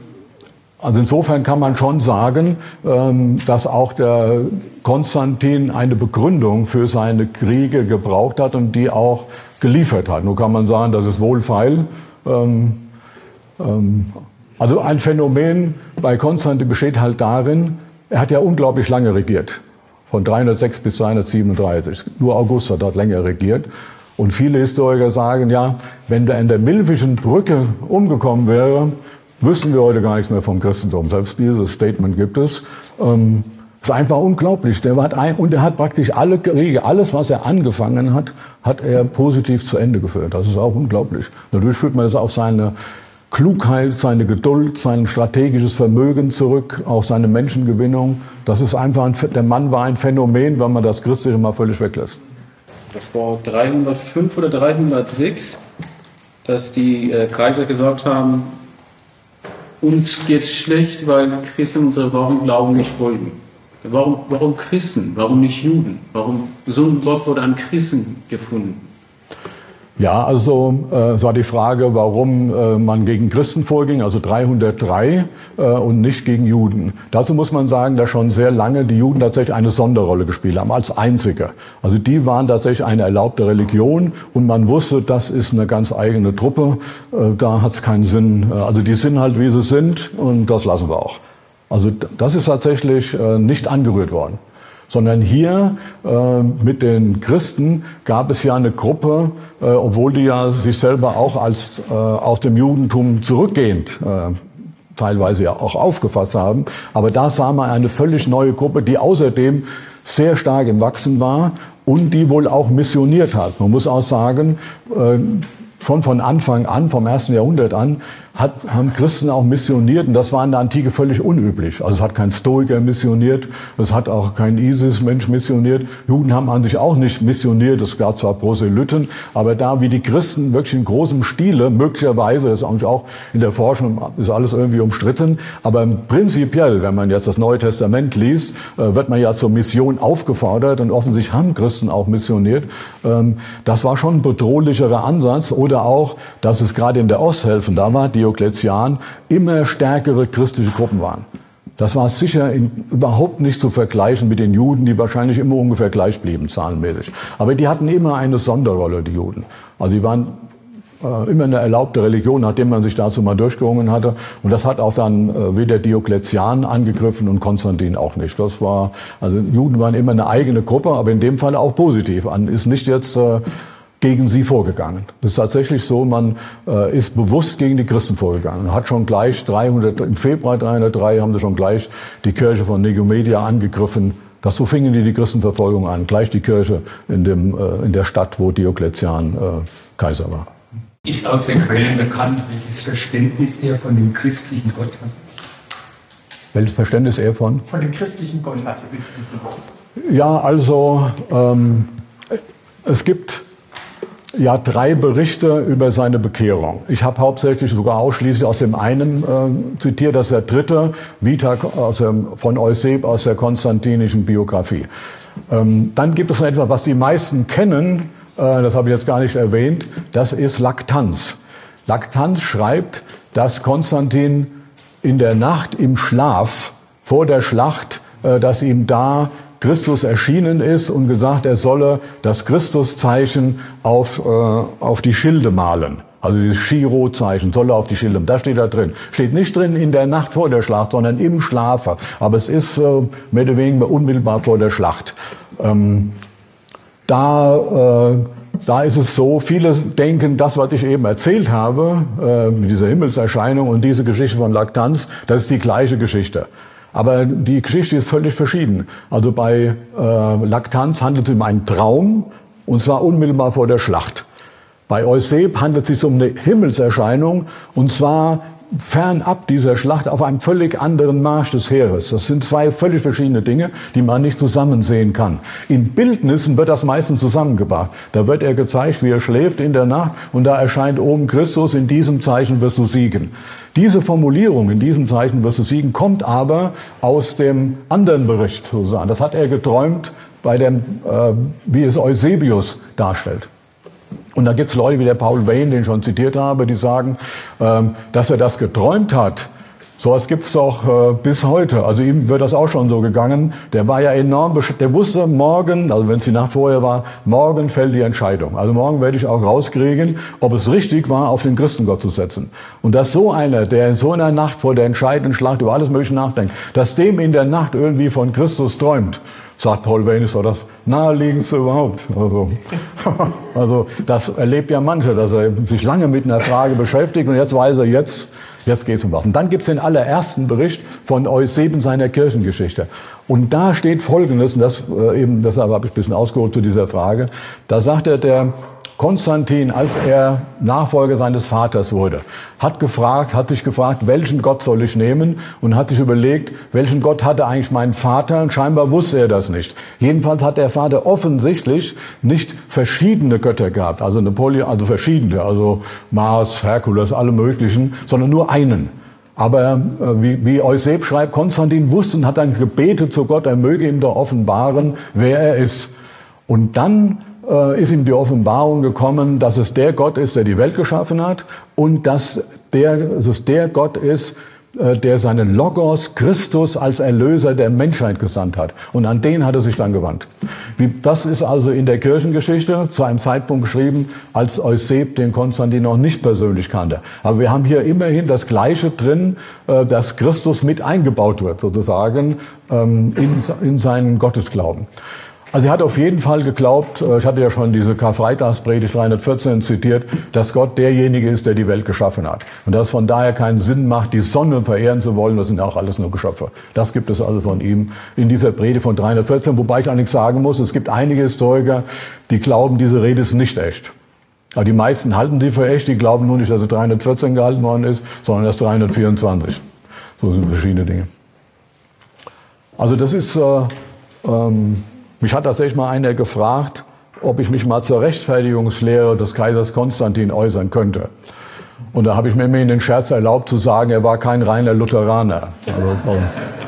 also insofern kann man schon sagen, ähm, dass auch der Konstantin eine Begründung für seine Kriege gebraucht hat und die auch geliefert hat. Nur kann man sagen, das ist wohlfeil. Ähm, ähm, Also ein Phänomen bei Konstantin besteht halt darin, er hat ja unglaublich lange regiert. Von dreihundertsechs bis dreihundertsiebenunddreißig. Nur August hat dort länger regiert. Und viele Historiker sagen, ja, wenn der in der Milvischen Brücke umgekommen wäre, wüssten wir heute gar nichts mehr vom Christentum. Selbst dieses Statement gibt es. Ähm, ist einfach unglaublich. Der hat ein, und er hat praktisch alle Kriege, alles, was er angefangen hat, hat er positiv zu Ende geführt. Das ist auch unglaublich. Natürlich führt man das auf seine Klugheit, seine Geduld, sein strategisches Vermögen zurück, auch seine Menschengewinnung. Das ist einfach ein, der Mann war ein Phänomen, wenn man das Christliche mal völlig weglässt. Das war dreihundertfünf oder dreihundertsechs, dass die äh, Kaiser gesagt haben, uns geht's schlecht, weil Christen unserem wahren Glauben nicht folgen. Warum, warum Christen? Warum nicht Juden? Warum so ein Gott wurde an Christen gefunden? Ja, also äh, es war die Frage, warum äh, man gegen Christen vorging, also dreihundertdrei äh, und nicht gegen Juden. Dazu muss man sagen, dass schon sehr lange die Juden tatsächlich eine Sonderrolle gespielt haben, als einzige. Also die waren tatsächlich eine erlaubte Religion und man wusste, das ist eine ganz eigene Truppe, äh, da hat es keinen Sinn. Also die sind halt, wie sie sind und das lassen wir auch. Also das ist tatsächlich äh, nicht angerührt worden. Sondern hier äh, mit den Christen gab es ja eine Gruppe, äh, obwohl die ja sich selber auch als äh, aus dem Judentum zurückgehend äh, teilweise ja auch aufgefasst haben. Aber da sah man eine völlig neue Gruppe, die außerdem sehr stark im Wachsen war und die wohl auch missioniert hat. Man muss auch sagen, äh, schon von Anfang an, vom ersten Jahrhundert an, hat, haben Christen auch missioniert und das war in der Antike völlig unüblich. Also es hat kein Stoiker missioniert, es hat auch kein ISIS-Mensch missioniert. Juden haben an sich auch nicht missioniert, es gab zwar Proselyten, aber da wie die Christen wirklich in großem Stile, möglicherweise, das ist eigentlich auch in der Forschung, ist alles irgendwie umstritten, aber prinzipiell, wenn man jetzt das Neue Testament liest, wird man ja zur Mission aufgefordert und offensichtlich haben Christen auch missioniert. Das war schon ein bedrohlicherer Ansatz oder auch, dass es gerade in der Osthelfen, da war Diokletian, immer stärkere christliche Gruppen waren. Das war sicher in, überhaupt nicht zu vergleichen mit den Juden, die wahrscheinlich immer ungefähr gleich blieben, zahlenmäßig. Aber die hatten immer eine Sonderrolle, die Juden. Also die waren äh, immer eine erlaubte Religion, nachdem man sich dazu mal durchgerungen hatte. Und das hat auch dann äh, weder Diokletian angegriffen und Konstantin auch nicht. Das war, also Juden waren immer eine eigene Gruppe, aber in dem Fall auch positiv. An ist nicht jetzt äh, gegen sie vorgegangen. Das ist tatsächlich so, man äh, ist bewusst gegen die Christen vorgegangen. Hat schon gleich dreihundert, im Februar dreihundertdrei haben sie schon gleich die Kirche von Nicomedia angegriffen. Das, so fingen die die Christenverfolgung an. Gleich die Kirche in, dem, äh, in der Stadt, wo Diokletian äh, Kaiser war. Ist aus den Quellen bekannt, welches Verständnis er von dem christlichen Gott hat? Welches Verständnis er von? Von dem christlichen Gott hat. Ja, also ähm, es gibt ja drei Berichte über seine Bekehrung. Ich habe hauptsächlich sogar ausschließlich aus dem einen äh, zitiert, das ist der dritte, Vita aus der, von Euseb aus der konstantinischen Biografie. Ähm, dann gibt es etwas, was die meisten kennen, äh, das habe ich jetzt gar nicht erwähnt, das ist Laktanz. Laktanz schreibt, dass Konstantin in der Nacht im Schlaf vor der Schlacht, äh, dass ihm da Christus erschienen ist und gesagt, er solle das Christuszeichen auf, äh, auf die Schilde malen. Also dieses Chiro-Zeichen solle auf die Schilde. Da steht da drin. Steht nicht drin in der Nacht vor der Schlacht, sondern im Schlafe. Aber es ist äh, mehr oder weniger unmittelbar vor der Schlacht. Ähm, da, äh, da ist es so, viele denken, das, was ich eben erzählt habe, äh, mit dieser Himmelserscheinung und diese Geschichte von Laktanz, das ist die gleiche Geschichte. Aber die Geschichte ist völlig verschieden. Also bei äh, Laktanz handelt es um einen Traum, und zwar unmittelbar vor der Schlacht. Bei Euseb handelt es sich um eine Himmelserscheinung, und zwar fernab dieser Schlacht auf einem völlig anderen Marsch des Heeres. Das sind zwei völlig verschiedene Dinge, die man nicht zusammen sehen kann. In Bildnissen wird das meistens zusammengebracht. Da wird er gezeigt, wie er schläft in der Nacht, und da erscheint oben Christus, in diesem Zeichen wirst du siegen. Diese Formulierung, in diesem Zeichen wirst du siegen, kommt aber aus dem anderen Bericht sozusagen. Das hat er geträumt, bei dem, äh, wie es Eusebius darstellt. Und da gibt es Leute wie der Paul Wayne, den ich schon zitiert habe, die sagen, ähm, dass er das geträumt hat, Sowas gibt's doch äh, bis heute. Also ihm wird das auch schon so gegangen. Der war ja enorm, der wusste morgen, also wenn es die Nacht vorher war, morgen fällt die Entscheidung. Also morgen werde ich auch rauskriegen, ob es richtig war, auf den Christengott zu setzen. Und dass so einer, der in so einer Nacht vor der entscheidenden Schlacht über alles Mögliche nachdenkt, dass dem in der Nacht irgendwie von Christus träumt, sagt Paul Veyne, ist doch das naheliegendste überhaupt. Also, also das erlebt ja mancher, dass er sich lange mit einer Frage beschäftigt und jetzt weiß er, jetzt, jetzt geht es um was. Und dann gibt es den allerersten Bericht von Eusebius seiner Kirchengeschichte. Und da steht Folgendes, und das äh, eben, deshalb habe ich ein bisschen ausgeholt zu dieser Frage, da sagt er, der Konstantin, als er Nachfolger seines Vaters wurde, hat gefragt, hat sich gefragt, welchen Gott soll ich nehmen? Und hat sich überlegt, welchen Gott hatte eigentlich mein Vater? Und scheinbar wusste er das nicht. Jedenfalls hat der Vater offensichtlich nicht verschiedene Götter gehabt, also Napoleon, also verschiedene, also Mars, Herkules, alle möglichen, sondern nur einen. Aber äh, wie, wie Euseb schreibt, Konstantin wusste und hat dann gebetet zu Gott, er möge ihm doch offenbaren, wer er ist. Und dann ist ihm die Offenbarung gekommen, dass es der Gott ist, der die Welt geschaffen hat und dass, der, dass es der Gott ist, der seinen Logos, Christus, als Erlöser der Menschheit gesandt hat. Und an den hat er sich dann gewandt. Das ist also in der Kirchengeschichte zu einem Zeitpunkt geschrieben, als Euseb den Konstantin noch nicht persönlich kannte. Aber wir haben hier immerhin das Gleiche drin, dass Christus mit eingebaut wird, sozusagen, in, in seinen Gottesglauben. Also er hat auf jeden Fall geglaubt, ich hatte ja schon diese Karfreitagspredigt dreihundertvierzehn zitiert, dass Gott derjenige ist, der die Welt geschaffen hat. Und dass es von daher keinen Sinn macht, die Sonne verehren zu wollen, das sind auch alles nur Geschöpfe. Das gibt es also von ihm in dieser Predigt von dreihundertvierzehn, wobei ich eigentlich sagen muss, es gibt einige Historiker, die glauben, diese Rede ist nicht echt. Aber die meisten halten sie für echt, die glauben nur nicht, dass es dreihundertvierzehn gehalten worden ist, sondern erst dreihundertvierundzwanzig. So sind verschiedene Dinge. Also das ist... Äh, ähm, Mich hat tatsächlich mal einer gefragt, ob ich mich mal zur Rechtfertigungslehre des Kaisers Konstantin äußern könnte. Und da habe ich mir immerhin den Scherz erlaubt zu sagen, er war kein reiner Lutheraner. Also,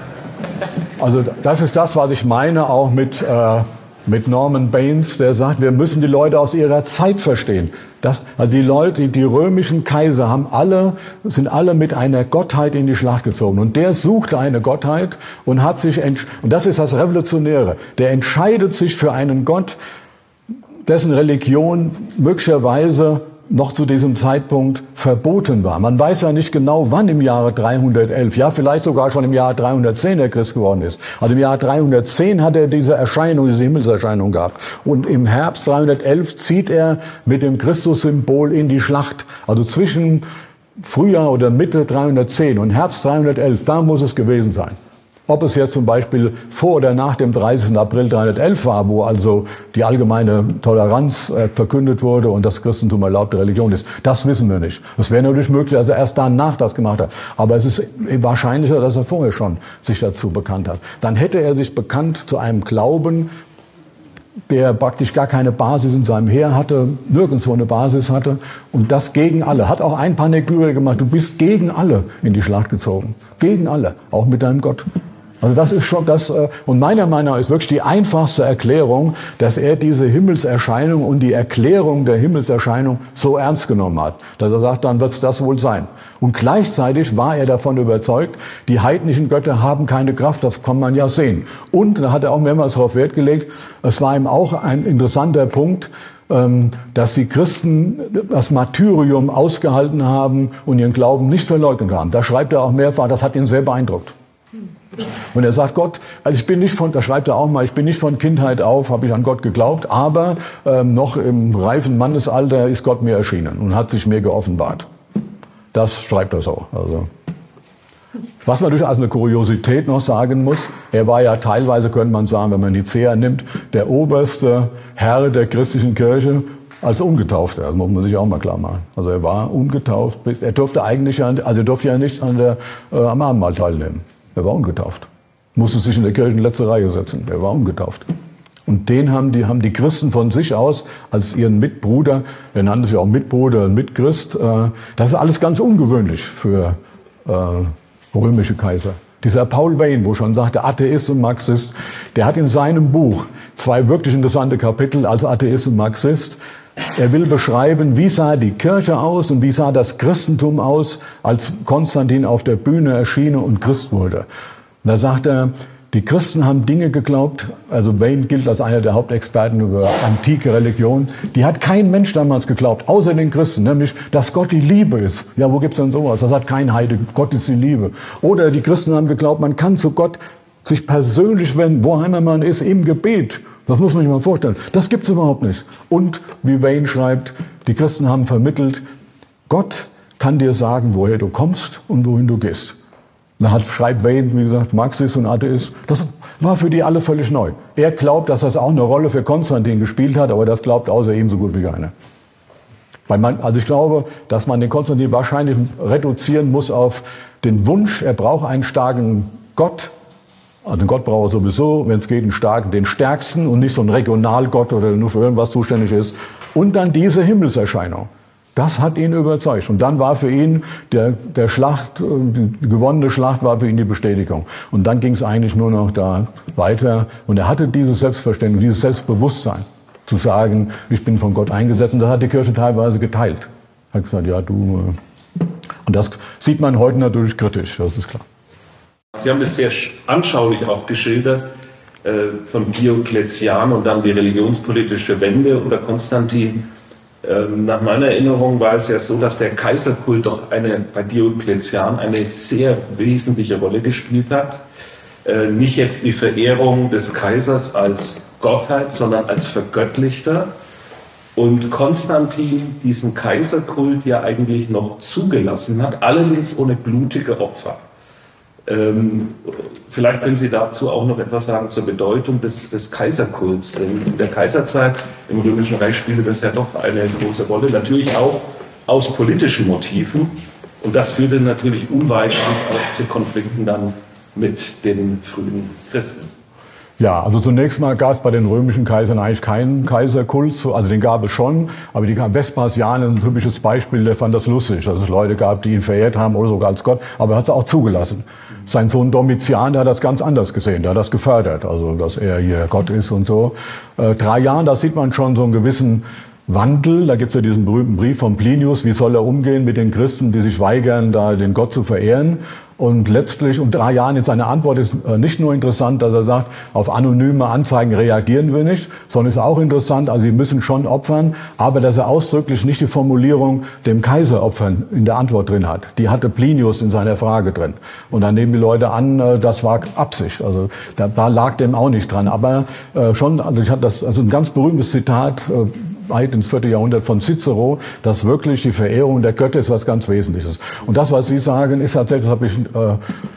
also das ist das, was ich meine, auch mit, äh, mit Norman Baines, der sagt, wir müssen die Leute aus ihrer Zeit verstehen. Das, also die Leute, die römischen Kaiser haben alle, sind alle mit einer Gottheit in die Schlacht gezogen. Und der suchte eine Gottheit und hat sich, und das ist das Revolutionäre, der entscheidet sich für einen Gott, dessen Religion möglicherweise noch zu diesem Zeitpunkt verboten war. Man weiß ja nicht genau, wann im Jahre dreihundertelf, ja vielleicht sogar schon im Jahr dreihundertzehn der Christ geworden ist. Also im Jahr dreihundertzehn hat er diese Erscheinung, diese Himmelserscheinung gehabt. Und im Herbst dreihundertelf zieht er mit dem Christussymbol in die Schlacht. Also zwischen Frühjahr oder Mitte dreihundertzehn und Herbst dreihundertelf, da muss es gewesen sein. Ob es jetzt zum Beispiel vor oder nach dem dreißigsten April dreihundertelf war, wo also die allgemeine Toleranz äh, verkündet wurde und das Christentum erlaubte Religion ist, das wissen wir nicht. Es wäre natürlich möglich, dass er erst danach das gemacht hat. Aber es ist wahrscheinlicher, dass er vorher schon sich dazu bekannt hat. Dann hätte er sich bekannt zu einem Glauben, der praktisch gar keine Basis in seinem Heer hatte, nirgendwo eine Basis hatte und das gegen alle. Hat auch ein Panegyriker gemacht, du bist gegen alle in die Schlacht gezogen. Gegen alle, auch mit deinem Gott. Also das ist schon das, und meiner Meinung nach ist wirklich die einfachste Erklärung, dass er diese Himmelserscheinung und die Erklärung der Himmelserscheinung so ernst genommen hat, dass er sagt, dann wird es das wohl sein. Und gleichzeitig war er davon überzeugt, die heidnischen Götter haben keine Kraft, das kann man ja sehen. Und da hat er auch mehrmals darauf Wert gelegt, es war ihm auch ein interessanter Punkt, dass die Christen das Martyrium ausgehalten haben und ihren Glauben nicht verleugnet haben. Da schreibt er auch mehrfach, das hat ihn sehr beeindruckt. Und er sagt, Gott, also ich bin nicht von, da schreibt er auch mal, ich bin nicht von Kindheit auf, habe ich an Gott geglaubt, aber ähm, noch im reifen Mannesalter ist Gott mir erschienen und hat sich mir geoffenbart. Das schreibt er so. Also. Was man durchaus als eine Kuriosität noch sagen muss, er war ja teilweise, könnte man sagen, wenn man Nicäa nimmt, der oberste Herr der christlichen Kirche als Ungetaufter. Das muss man sich auch mal klar machen. Also er war ungetauft, er durfte eigentlich, also er durfte ja nicht an der, äh, am Abendmahl teilnehmen. Er war ungetauft. Musste sich in der Kirche in letzte Reihe setzen. Er war ungetauft. Und den haben die, haben die Christen von sich aus als ihren Mitbruder, er nannte sich auch Mitbruder, Mitchrist. Äh, das ist alles ganz ungewöhnlich für äh, römische Kaiser. Dieser Paul Veyne, wo schon sagte, Atheist und Marxist, der hat in seinem Buch zwei wirklich interessante Kapitel als Atheist und Marxist. Er will beschreiben, wie sah die Kirche aus und wie sah das Christentum aus, als Konstantin auf der Bühne erschien und Christ wurde. Und da sagt er, die Christen haben Dinge geglaubt, also Wayne gilt als einer der Hauptexperten über antike Religion, die hat kein Mensch damals geglaubt, außer den Christen, nämlich, dass Gott die Liebe ist. Ja, wo gibt's denn sowas? Das hat kein Heide, Gott ist die Liebe. Oder die Christen haben geglaubt, man kann zu Gott sich persönlich wenden, wo immer man ist, im Gebet. Das muss man sich mal vorstellen. Das gibt's überhaupt nicht. Und, wie Wayne schreibt, die Christen haben vermittelt, Gott kann dir sagen, woher du kommst und wohin du gehst. Da hat, schreibt Wayne, wie gesagt, Marxist und Atheist. Das war für die alle völlig neu. Er glaubt, dass das auch eine Rolle für Konstantin gespielt hat, aber das glaubt außer ihm so gut wie keiner. Weil man, also ich glaube, dass man den Konstantin wahrscheinlich reduzieren muss auf den Wunsch, er braucht einen starken Gott. Also den Gott braucht er sowieso, wenn es geht, einen starken, den stärksten und nicht so einen Regionalgott oder nur für irgendwas zuständig ist. Und dann diese Himmelserscheinung. Das hat ihn überzeugt. Und dann war für ihn der, der Schlacht, die gewonnene Schlacht war für ihn die Bestätigung. Und dann ging es eigentlich nur noch da weiter. Und er hatte dieses Selbstverständnis, dieses Selbstbewusstsein, zu sagen, ich bin von Gott eingesetzt. Und das hat die Kirche teilweise geteilt. Hat gesagt, ja, du. Und das sieht man heute natürlich kritisch, das ist klar. Sie haben es sehr anschaulich auch geschildert, äh, von Diokletian und dann die religionspolitische Wende unter Konstantin. Ähm, nach meiner Erinnerung war es ja so, dass der Kaiserkult doch eine, bei Diokletian eine sehr wesentliche Rolle gespielt hat. Äh, nicht jetzt die Verehrung des Kaisers als Gottheit, sondern als Vergöttlichter. Und Konstantin diesen Kaiserkult ja eigentlich noch zugelassen hat, allerdings ohne blutige Opfer. Ähm, vielleicht können Sie dazu auch noch etwas sagen zur Bedeutung des, des Kaiserkults. Denn in der Kaiserzeit im Römischen Reich spielte das ja doch eine große Rolle, natürlich auch aus politischen Motiven. Und das führte natürlich unweigerlich auch zu Konflikten dann mit den frühen Christen. Ja, also zunächst mal gab es bei den römischen Kaisern eigentlich keinen Kaiserkult, also den gab es schon, aber die Vespasian, ein typisches Beispiel, der fand das lustig, dass es Leute gab, die ihn verehrt haben oder sogar als Gott, aber er hat es auch zugelassen. Sein Sohn Domitian, der hat das ganz anders gesehen, der hat das gefördert, also dass er hier Gott ist und so. Äh, drei Jahren, da sieht man schon so einen gewissen Wandel. Da gibt es ja diesen berühmten Brief von Plinius, wie soll er umgehen mit den Christen, die sich weigern, da den Gott zu verehren. Und letztlich, um drei Jahren, jetzt seine Antwort ist nicht nur interessant, dass er sagt, auf anonyme Anzeigen reagieren wir nicht, sondern ist auch interessant, also sie müssen schon opfern, aber dass er ausdrücklich nicht die Formulierung dem Kaiser opfern in der Antwort drin hat. Die hatte Plinius in seiner Frage drin. Und dann nehmen die Leute an, das war Absicht. Also da, da lag dem auch nicht dran. Aber äh, schon, also ich hatte das, also ein ganz berühmtes Zitat, äh, weit ins vierte Jahrhundert von Cicero, dass wirklich die Verehrung der Götter ist was ganz Wesentliches. Und das, was Sie sagen, ist tatsächlich, das habe ich äh,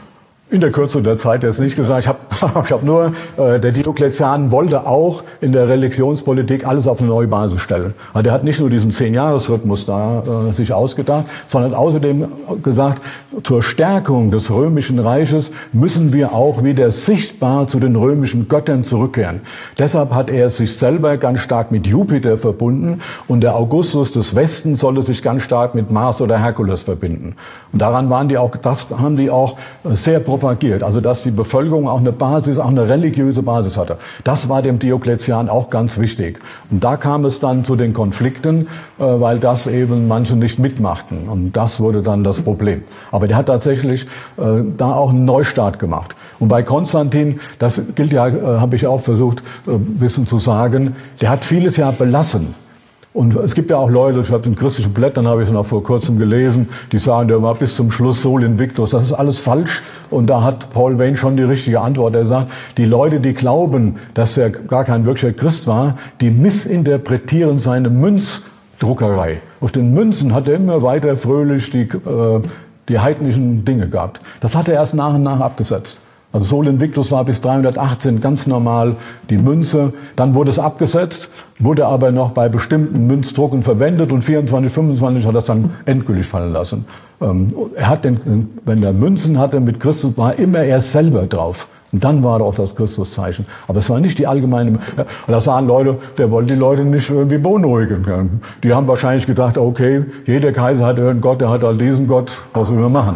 in der Kürze der Zeit jetzt nicht gesagt. Ich habe ich hab nur, äh, der Diokletian wollte auch in der Religionspolitik alles auf eine neue Basis stellen. Also der hat nicht nur diesen Zehn-Jahres-Rhythmus da äh, sich ausgedacht, sondern hat außerdem gesagt, zur Stärkung des römischen Reiches müssen wir auch wieder sichtbar zu den römischen Göttern zurückkehren. Deshalb hat er sich selber ganz stark mit Jupiter verbunden und der Augustus des Westens sollte sich ganz stark mit Mars oder Herkules verbinden. Und daran waren die auch, das haben die auch sehr propagiert. Also dass die Bevölkerung auch eine Basis, auch eine religiöse Basis hatte. Das war dem Diokletian auch ganz wichtig. Und da kam es dann zu den Konflikten, weil das eben manche nicht mitmachten. Und das wurde dann das Problem. Aber der hat tatsächlich da auch einen Neustart gemacht. Und bei Konstantin, das gilt ja, habe ich auch versucht, ein bisschen zu sagen, der hat vieles ja belassen. Und es gibt ja auch Leute, ich habe in christlichen Blättern, habe ich noch vor kurzem gelesen, die sagen, der war bis zum Schluss Sol Invictus. Das ist alles falsch. Und da hat Paul Vane schon die richtige Antwort. Er sagt, die Leute, die glauben, dass er gar kein wirklicher Christ war, die missinterpretieren seine Münzdruckerei. Auf den Münzen hat er immer weiter fröhlich die, äh, die heidnischen Dinge gehabt. Das hat er erst nach und nach abgesetzt. Also Sol Invictus war bis dreihundertachtzehn ganz normal die Münze. Dann wurde es abgesetzt, wurde aber noch bei bestimmten Münzdrucken verwendet und vierundzwanzig, fünfundzwanzig hat das dann endgültig fallen lassen. Ähm, er hat den, wenn er Münzen hatte mit Christus, war immer er selber drauf. Und dann war auch das Christuszeichen. Aber es war nicht die allgemeine. Ja, da sagen Leute, der wollte die Leute nicht irgendwie beunruhigen. Die haben wahrscheinlich gedacht, okay, jeder Kaiser hat irgendeinen Gott, der hat halt diesen Gott, was will man machen?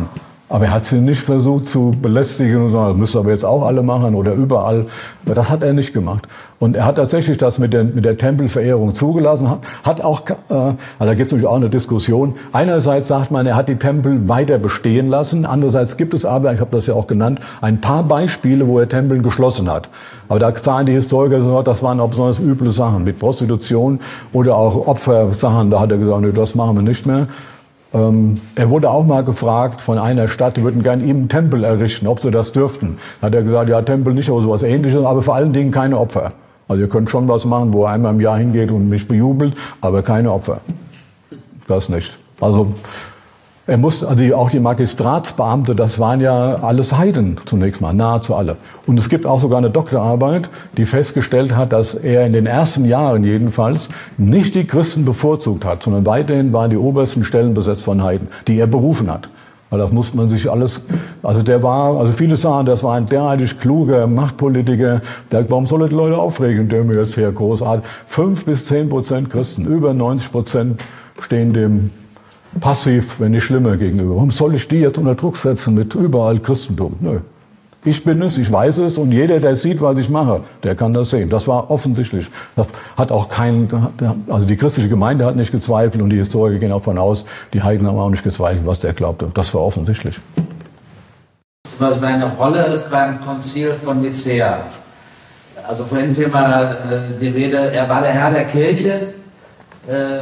Aber er hat sie nicht versucht zu belästigen und sagen, das müssen wir jetzt auch alle machen oder überall. Das hat er nicht gemacht. Und er hat tatsächlich das mit der, mit der Tempelverehrung zugelassen. Hat, hat auch, äh, also da gibt es natürlich auch eine Diskussion. Einerseits sagt man, er hat die Tempel weiter bestehen lassen. Andererseits gibt es aber, ich habe das ja auch genannt, ein paar Beispiele, wo er Tempel geschlossen hat. Aber da sagen die Historiker so, das waren auch besonders üble Sachen mit Prostitution oder auch Opfersachen. Da hat er gesagt, nee, das machen wir nicht mehr. Ähm, er wurde auch mal gefragt von einer Stadt, die würden gerne ihm einen Tempel errichten, ob sie das dürften. Da hat er gesagt, ja, Tempel nicht, aber sowas Ähnliches, aber vor allen Dingen keine Opfer. Also ihr könnt schon was machen, wo er einmal im Jahr hingeht und mich bejubelt, aber keine Opfer. Das nicht. Also er musste, also die, auch die Magistratsbeamte, das waren ja alles Heiden zunächst mal, nahezu alle. Und es gibt auch sogar eine Doktorarbeit, die festgestellt hat, dass er in den ersten Jahren jedenfalls nicht die Christen bevorzugt hat, sondern weiterhin waren die obersten Stellen besetzt von Heiden, die er berufen hat. Weil das muss man sich alles, also der war, also viele sagen, das war ein derartig kluger Machtpolitiker, der, warum soll er die Leute aufregen, der mir jetzt hier großartig, fünf bis zehn Prozent Christen, über neunzig Prozent stehen dem passiv, wenn nicht schlimmer gegenüber. Warum soll ich die jetzt unter Druck setzen mit überall Christentum? Nö. Ich bin es, ich weiß es und jeder, der sieht, was ich mache, der kann das sehen. Das war offensichtlich. Das hat auch kein, also die christliche Gemeinde hat nicht gezweifelt und die Historiker gehen auch davon aus, die Heiden haben auch nicht gezweifelt, was der glaubte. Das war offensichtlich. Über seine Rolle beim Konzil von Nicäa. Also vorhin fiel mal äh, die Rede, er war der Herr der Kirche. Äh,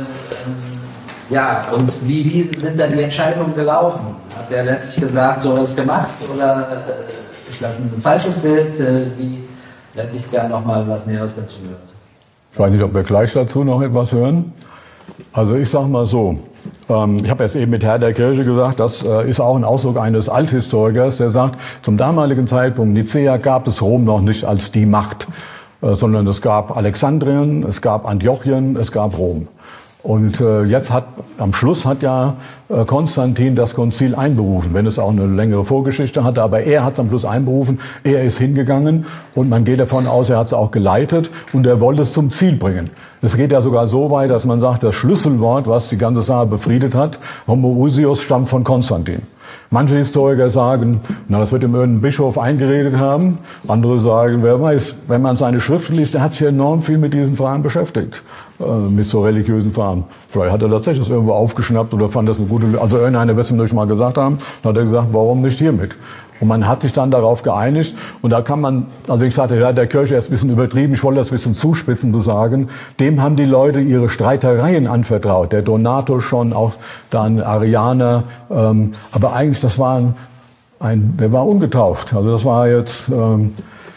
Ja, und wie, wie sind da die Entscheidungen gelaufen? Hat er letztlich gesagt, so hat er es gemacht oder äh, ist das ein falsches Bild? Äh, wie hätte ich gerne noch mal was Näheres dazu gehört? Ich weiß nicht, ob wir gleich dazu noch etwas hören. Also ich sage mal so, ähm, ich habe jetzt eben mit Herr der Kirche gesagt, das äh, ist auch ein Ausdruck eines Althistorikers, der sagt, zum damaligen Zeitpunkt Nicäa gab es Rom noch nicht als die Macht, äh, sondern es gab Alexandrien, es gab Antiochien, es gab Rom. Und äh, jetzt hat, am Schluss hat ja äh, Konstantin das Konzil einberufen, wenn es auch eine längere Vorgeschichte hatte, aber er hat es am Schluss einberufen, er ist hingegangen und man geht davon aus, er hat es auch geleitet und er wollte es zum Ziel bringen. Es geht ja sogar so weit, dass man sagt, das Schlüsselwort, was die ganze Sache befriedet hat, Homoousios, stammt von Konstantin. Manche Historiker sagen, na, das wird ihm irgendein Bischof eingeredet haben. Andere sagen, wer weiß, wenn man seine Schriften liest, der hat sich enorm viel mit diesen Fragen beschäftigt, äh, mit so religiösen Fragen. Vielleicht hat er tatsächlich das irgendwo aufgeschnappt oder fand das eine gute, also irgendeiner wird es ihm durch mal gesagt haben, dann hat er gesagt, warum nicht hiermit? Und man hat sich dann darauf geeinigt. Und da kann man, also wie ich sagte, ja, der Kirche ist ein bisschen übertrieben, ich wollte das ein bisschen zuspitzen zu sagen, dem haben die Leute ihre Streitereien anvertraut. Der Donatus schon, auch dann Arianer. Ähm, aber eigentlich, das war ein, ein, der war ungetauft. Also das war jetzt... Ähm,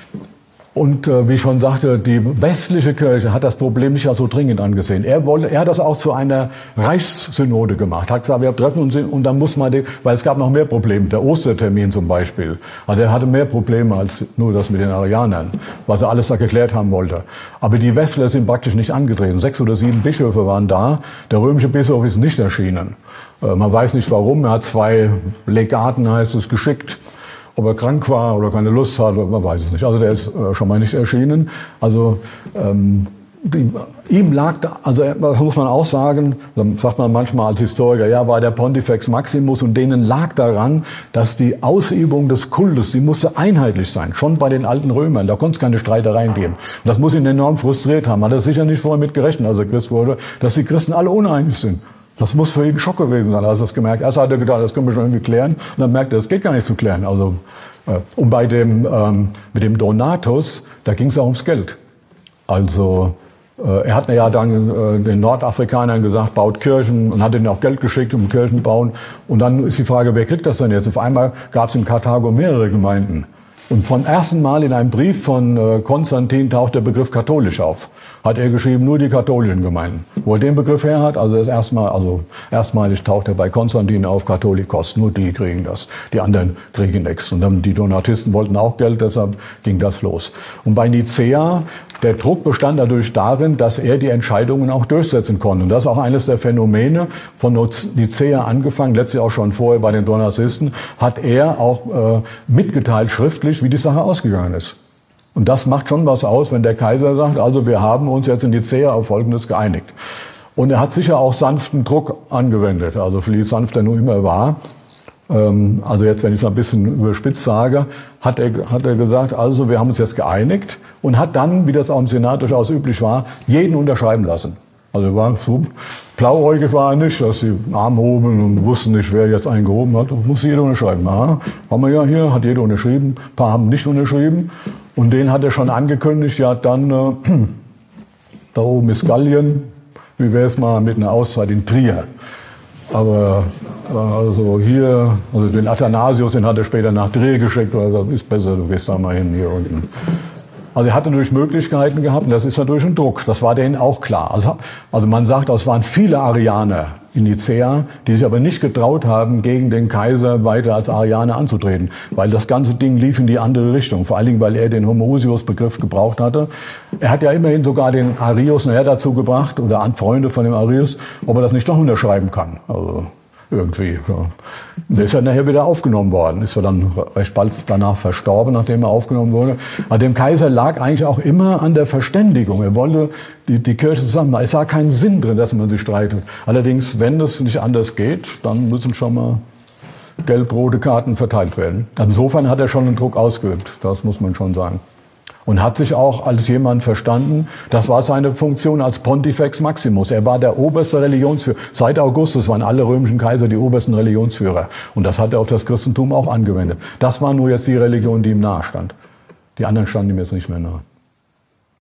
Und äh, wie ich schon sagte, die westliche Kirche hat das Problem nicht als so dringend angesehen. Er wollte, er hat das auch zu einer Reichssynode gemacht. Hat gesagt, wir treffen uns und dann muss man, die, weil es gab noch mehr Probleme. Der Ostertermin zum Beispiel. Also er hatte mehr Probleme als nur das mit den Arianern, was er alles da geklärt haben wollte. Aber die Westler sind praktisch nicht angetreten. Sechs oder sieben Bischöfe waren da. Der römische Bischof ist nicht erschienen. Äh, man weiß nicht warum. Er hat zwei Legaten, heißt es, geschickt. Ob er krank war oder keine Lust hat, man weiß es nicht. Also der ist äh, schon mal nicht erschienen. Also ähm, die, ihm lag, da, also das muss man auch sagen, dann sagt man manchmal als Historiker, ja, war der Pontifex Maximus und denen lag daran, dass die Ausübung des Kultes, die musste einheitlich sein, schon bei den alten Römern. Da konnte es keine Streitereien geben. Und das muss ihn enorm frustriert haben. Hat er sicher nicht vorher mit gerechnet, als er Christ wurde, dass die Christen alle uneinig sind. Das muss für ihn ein Schock gewesen sein, als er das gemerkt hat. Erst hat er gedacht, das können wir schon irgendwie klären. Und dann merkt er, das geht gar nicht zu klären. Also, äh, und bei dem, ähm, mit dem Donatus, da ging es auch ums Geld. Also, äh, er hat ja dann äh, den Nordafrikanern gesagt, baut Kirchen und hat ihnen auch Geld geschickt, um Kirchen bauen. Und dann ist die Frage, wer kriegt das denn jetzt? Auf einmal gab es in Karthago mehrere Gemeinden. Und vom ersten Mal in einem Brief von äh, Konstantin taucht der Begriff katholisch auf. Hat er geschrieben, nur die katholischen Gemeinden. Wo er den Begriff her hat, also das erstmal, also erstmalig taucht er bei Konstantin auf, Katholikos, nur die kriegen das. Die anderen kriegen nichts. Und dann die Donatisten wollten auch Geld, deshalb ging das los. Und bei Nicäa, der Druck bestand dadurch darin, dass er die Entscheidungen auch durchsetzen konnte. Und das ist auch eines der Phänomene von Nicäa angefangen, letztlich auch schon vorher bei den Donatisten, hat er auch äh, mitgeteilt schriftlich, wie die Sache ausgegangen ist. Und das macht schon was aus, wenn der Kaiser sagt, also wir haben uns jetzt in Nicäa auf Folgendes geeinigt. Und er hat sicher auch sanften Druck angewendet, also wie sanft er nur immer war. Also jetzt, wenn ich mal ein bisschen überspitzt sage, hat er, hat er gesagt, also wir haben uns jetzt geeinigt und hat dann, wie das auch im Senat durchaus üblich war, jeden unterschreiben lassen. Also war so blauäugig war er nicht, dass sie den Arm hoben und wussten nicht, wer jetzt einen gehoben hat. Muss jeder unterschreiben. Aha, haben wir ja hier, hat jeder unterschrieben. Ein paar haben nicht unterschrieben. Und den hat er schon angekündigt, ja dann, äh, da oben ist Gallien, wie wäre es mal mit einer Auszeit in Trier. Aber also hier, also den Athanasius, den hat er später nach Trier geschickt, also ist besser, du gehst da mal hin hier unten. Also er hat natürlich Möglichkeiten gehabt und das ist natürlich ein Druck, das war denen auch klar. Also, also man sagt, es waren viele Arianer in Nicäa, die sich aber nicht getraut haben, gegen den Kaiser weiter als Arianer anzutreten, weil das ganze Ding lief in die andere Richtung, vor allen Dingen, weil er den Homoousius-Begriff gebraucht hatte. Er hat ja immerhin sogar den Arius nachher dazu gebracht, oder an Freunde von dem Arius, ob er das nicht doch unterschreiben kann. Also irgendwie. Ja. Der ist ja nachher wieder aufgenommen worden, ist ja dann recht bald danach verstorben, nachdem er aufgenommen wurde. Aber dem Kaiser lag eigentlich auch immer an der Verständigung. Er wollte die, die Kirche zusammen. Es sah keinen Sinn drin, dass man sich streitet. Allerdings, wenn es nicht anders geht, dann müssen schon mal gelb-rote Karten verteilt werden. Insofern hat er schon einen Druck ausgeübt, das muss man schon sagen. Und hat sich auch als jemand verstanden, das war seine Funktion als Pontifex Maximus. Er war der oberste Religionsführer. Seit Augustus waren alle römischen Kaiser die obersten Religionsführer. Und das hat er auf das Christentum auch angewendet. Das war nur jetzt die Religion, die ihm nahe stand. Die anderen standen ihm jetzt nicht mehr nahe.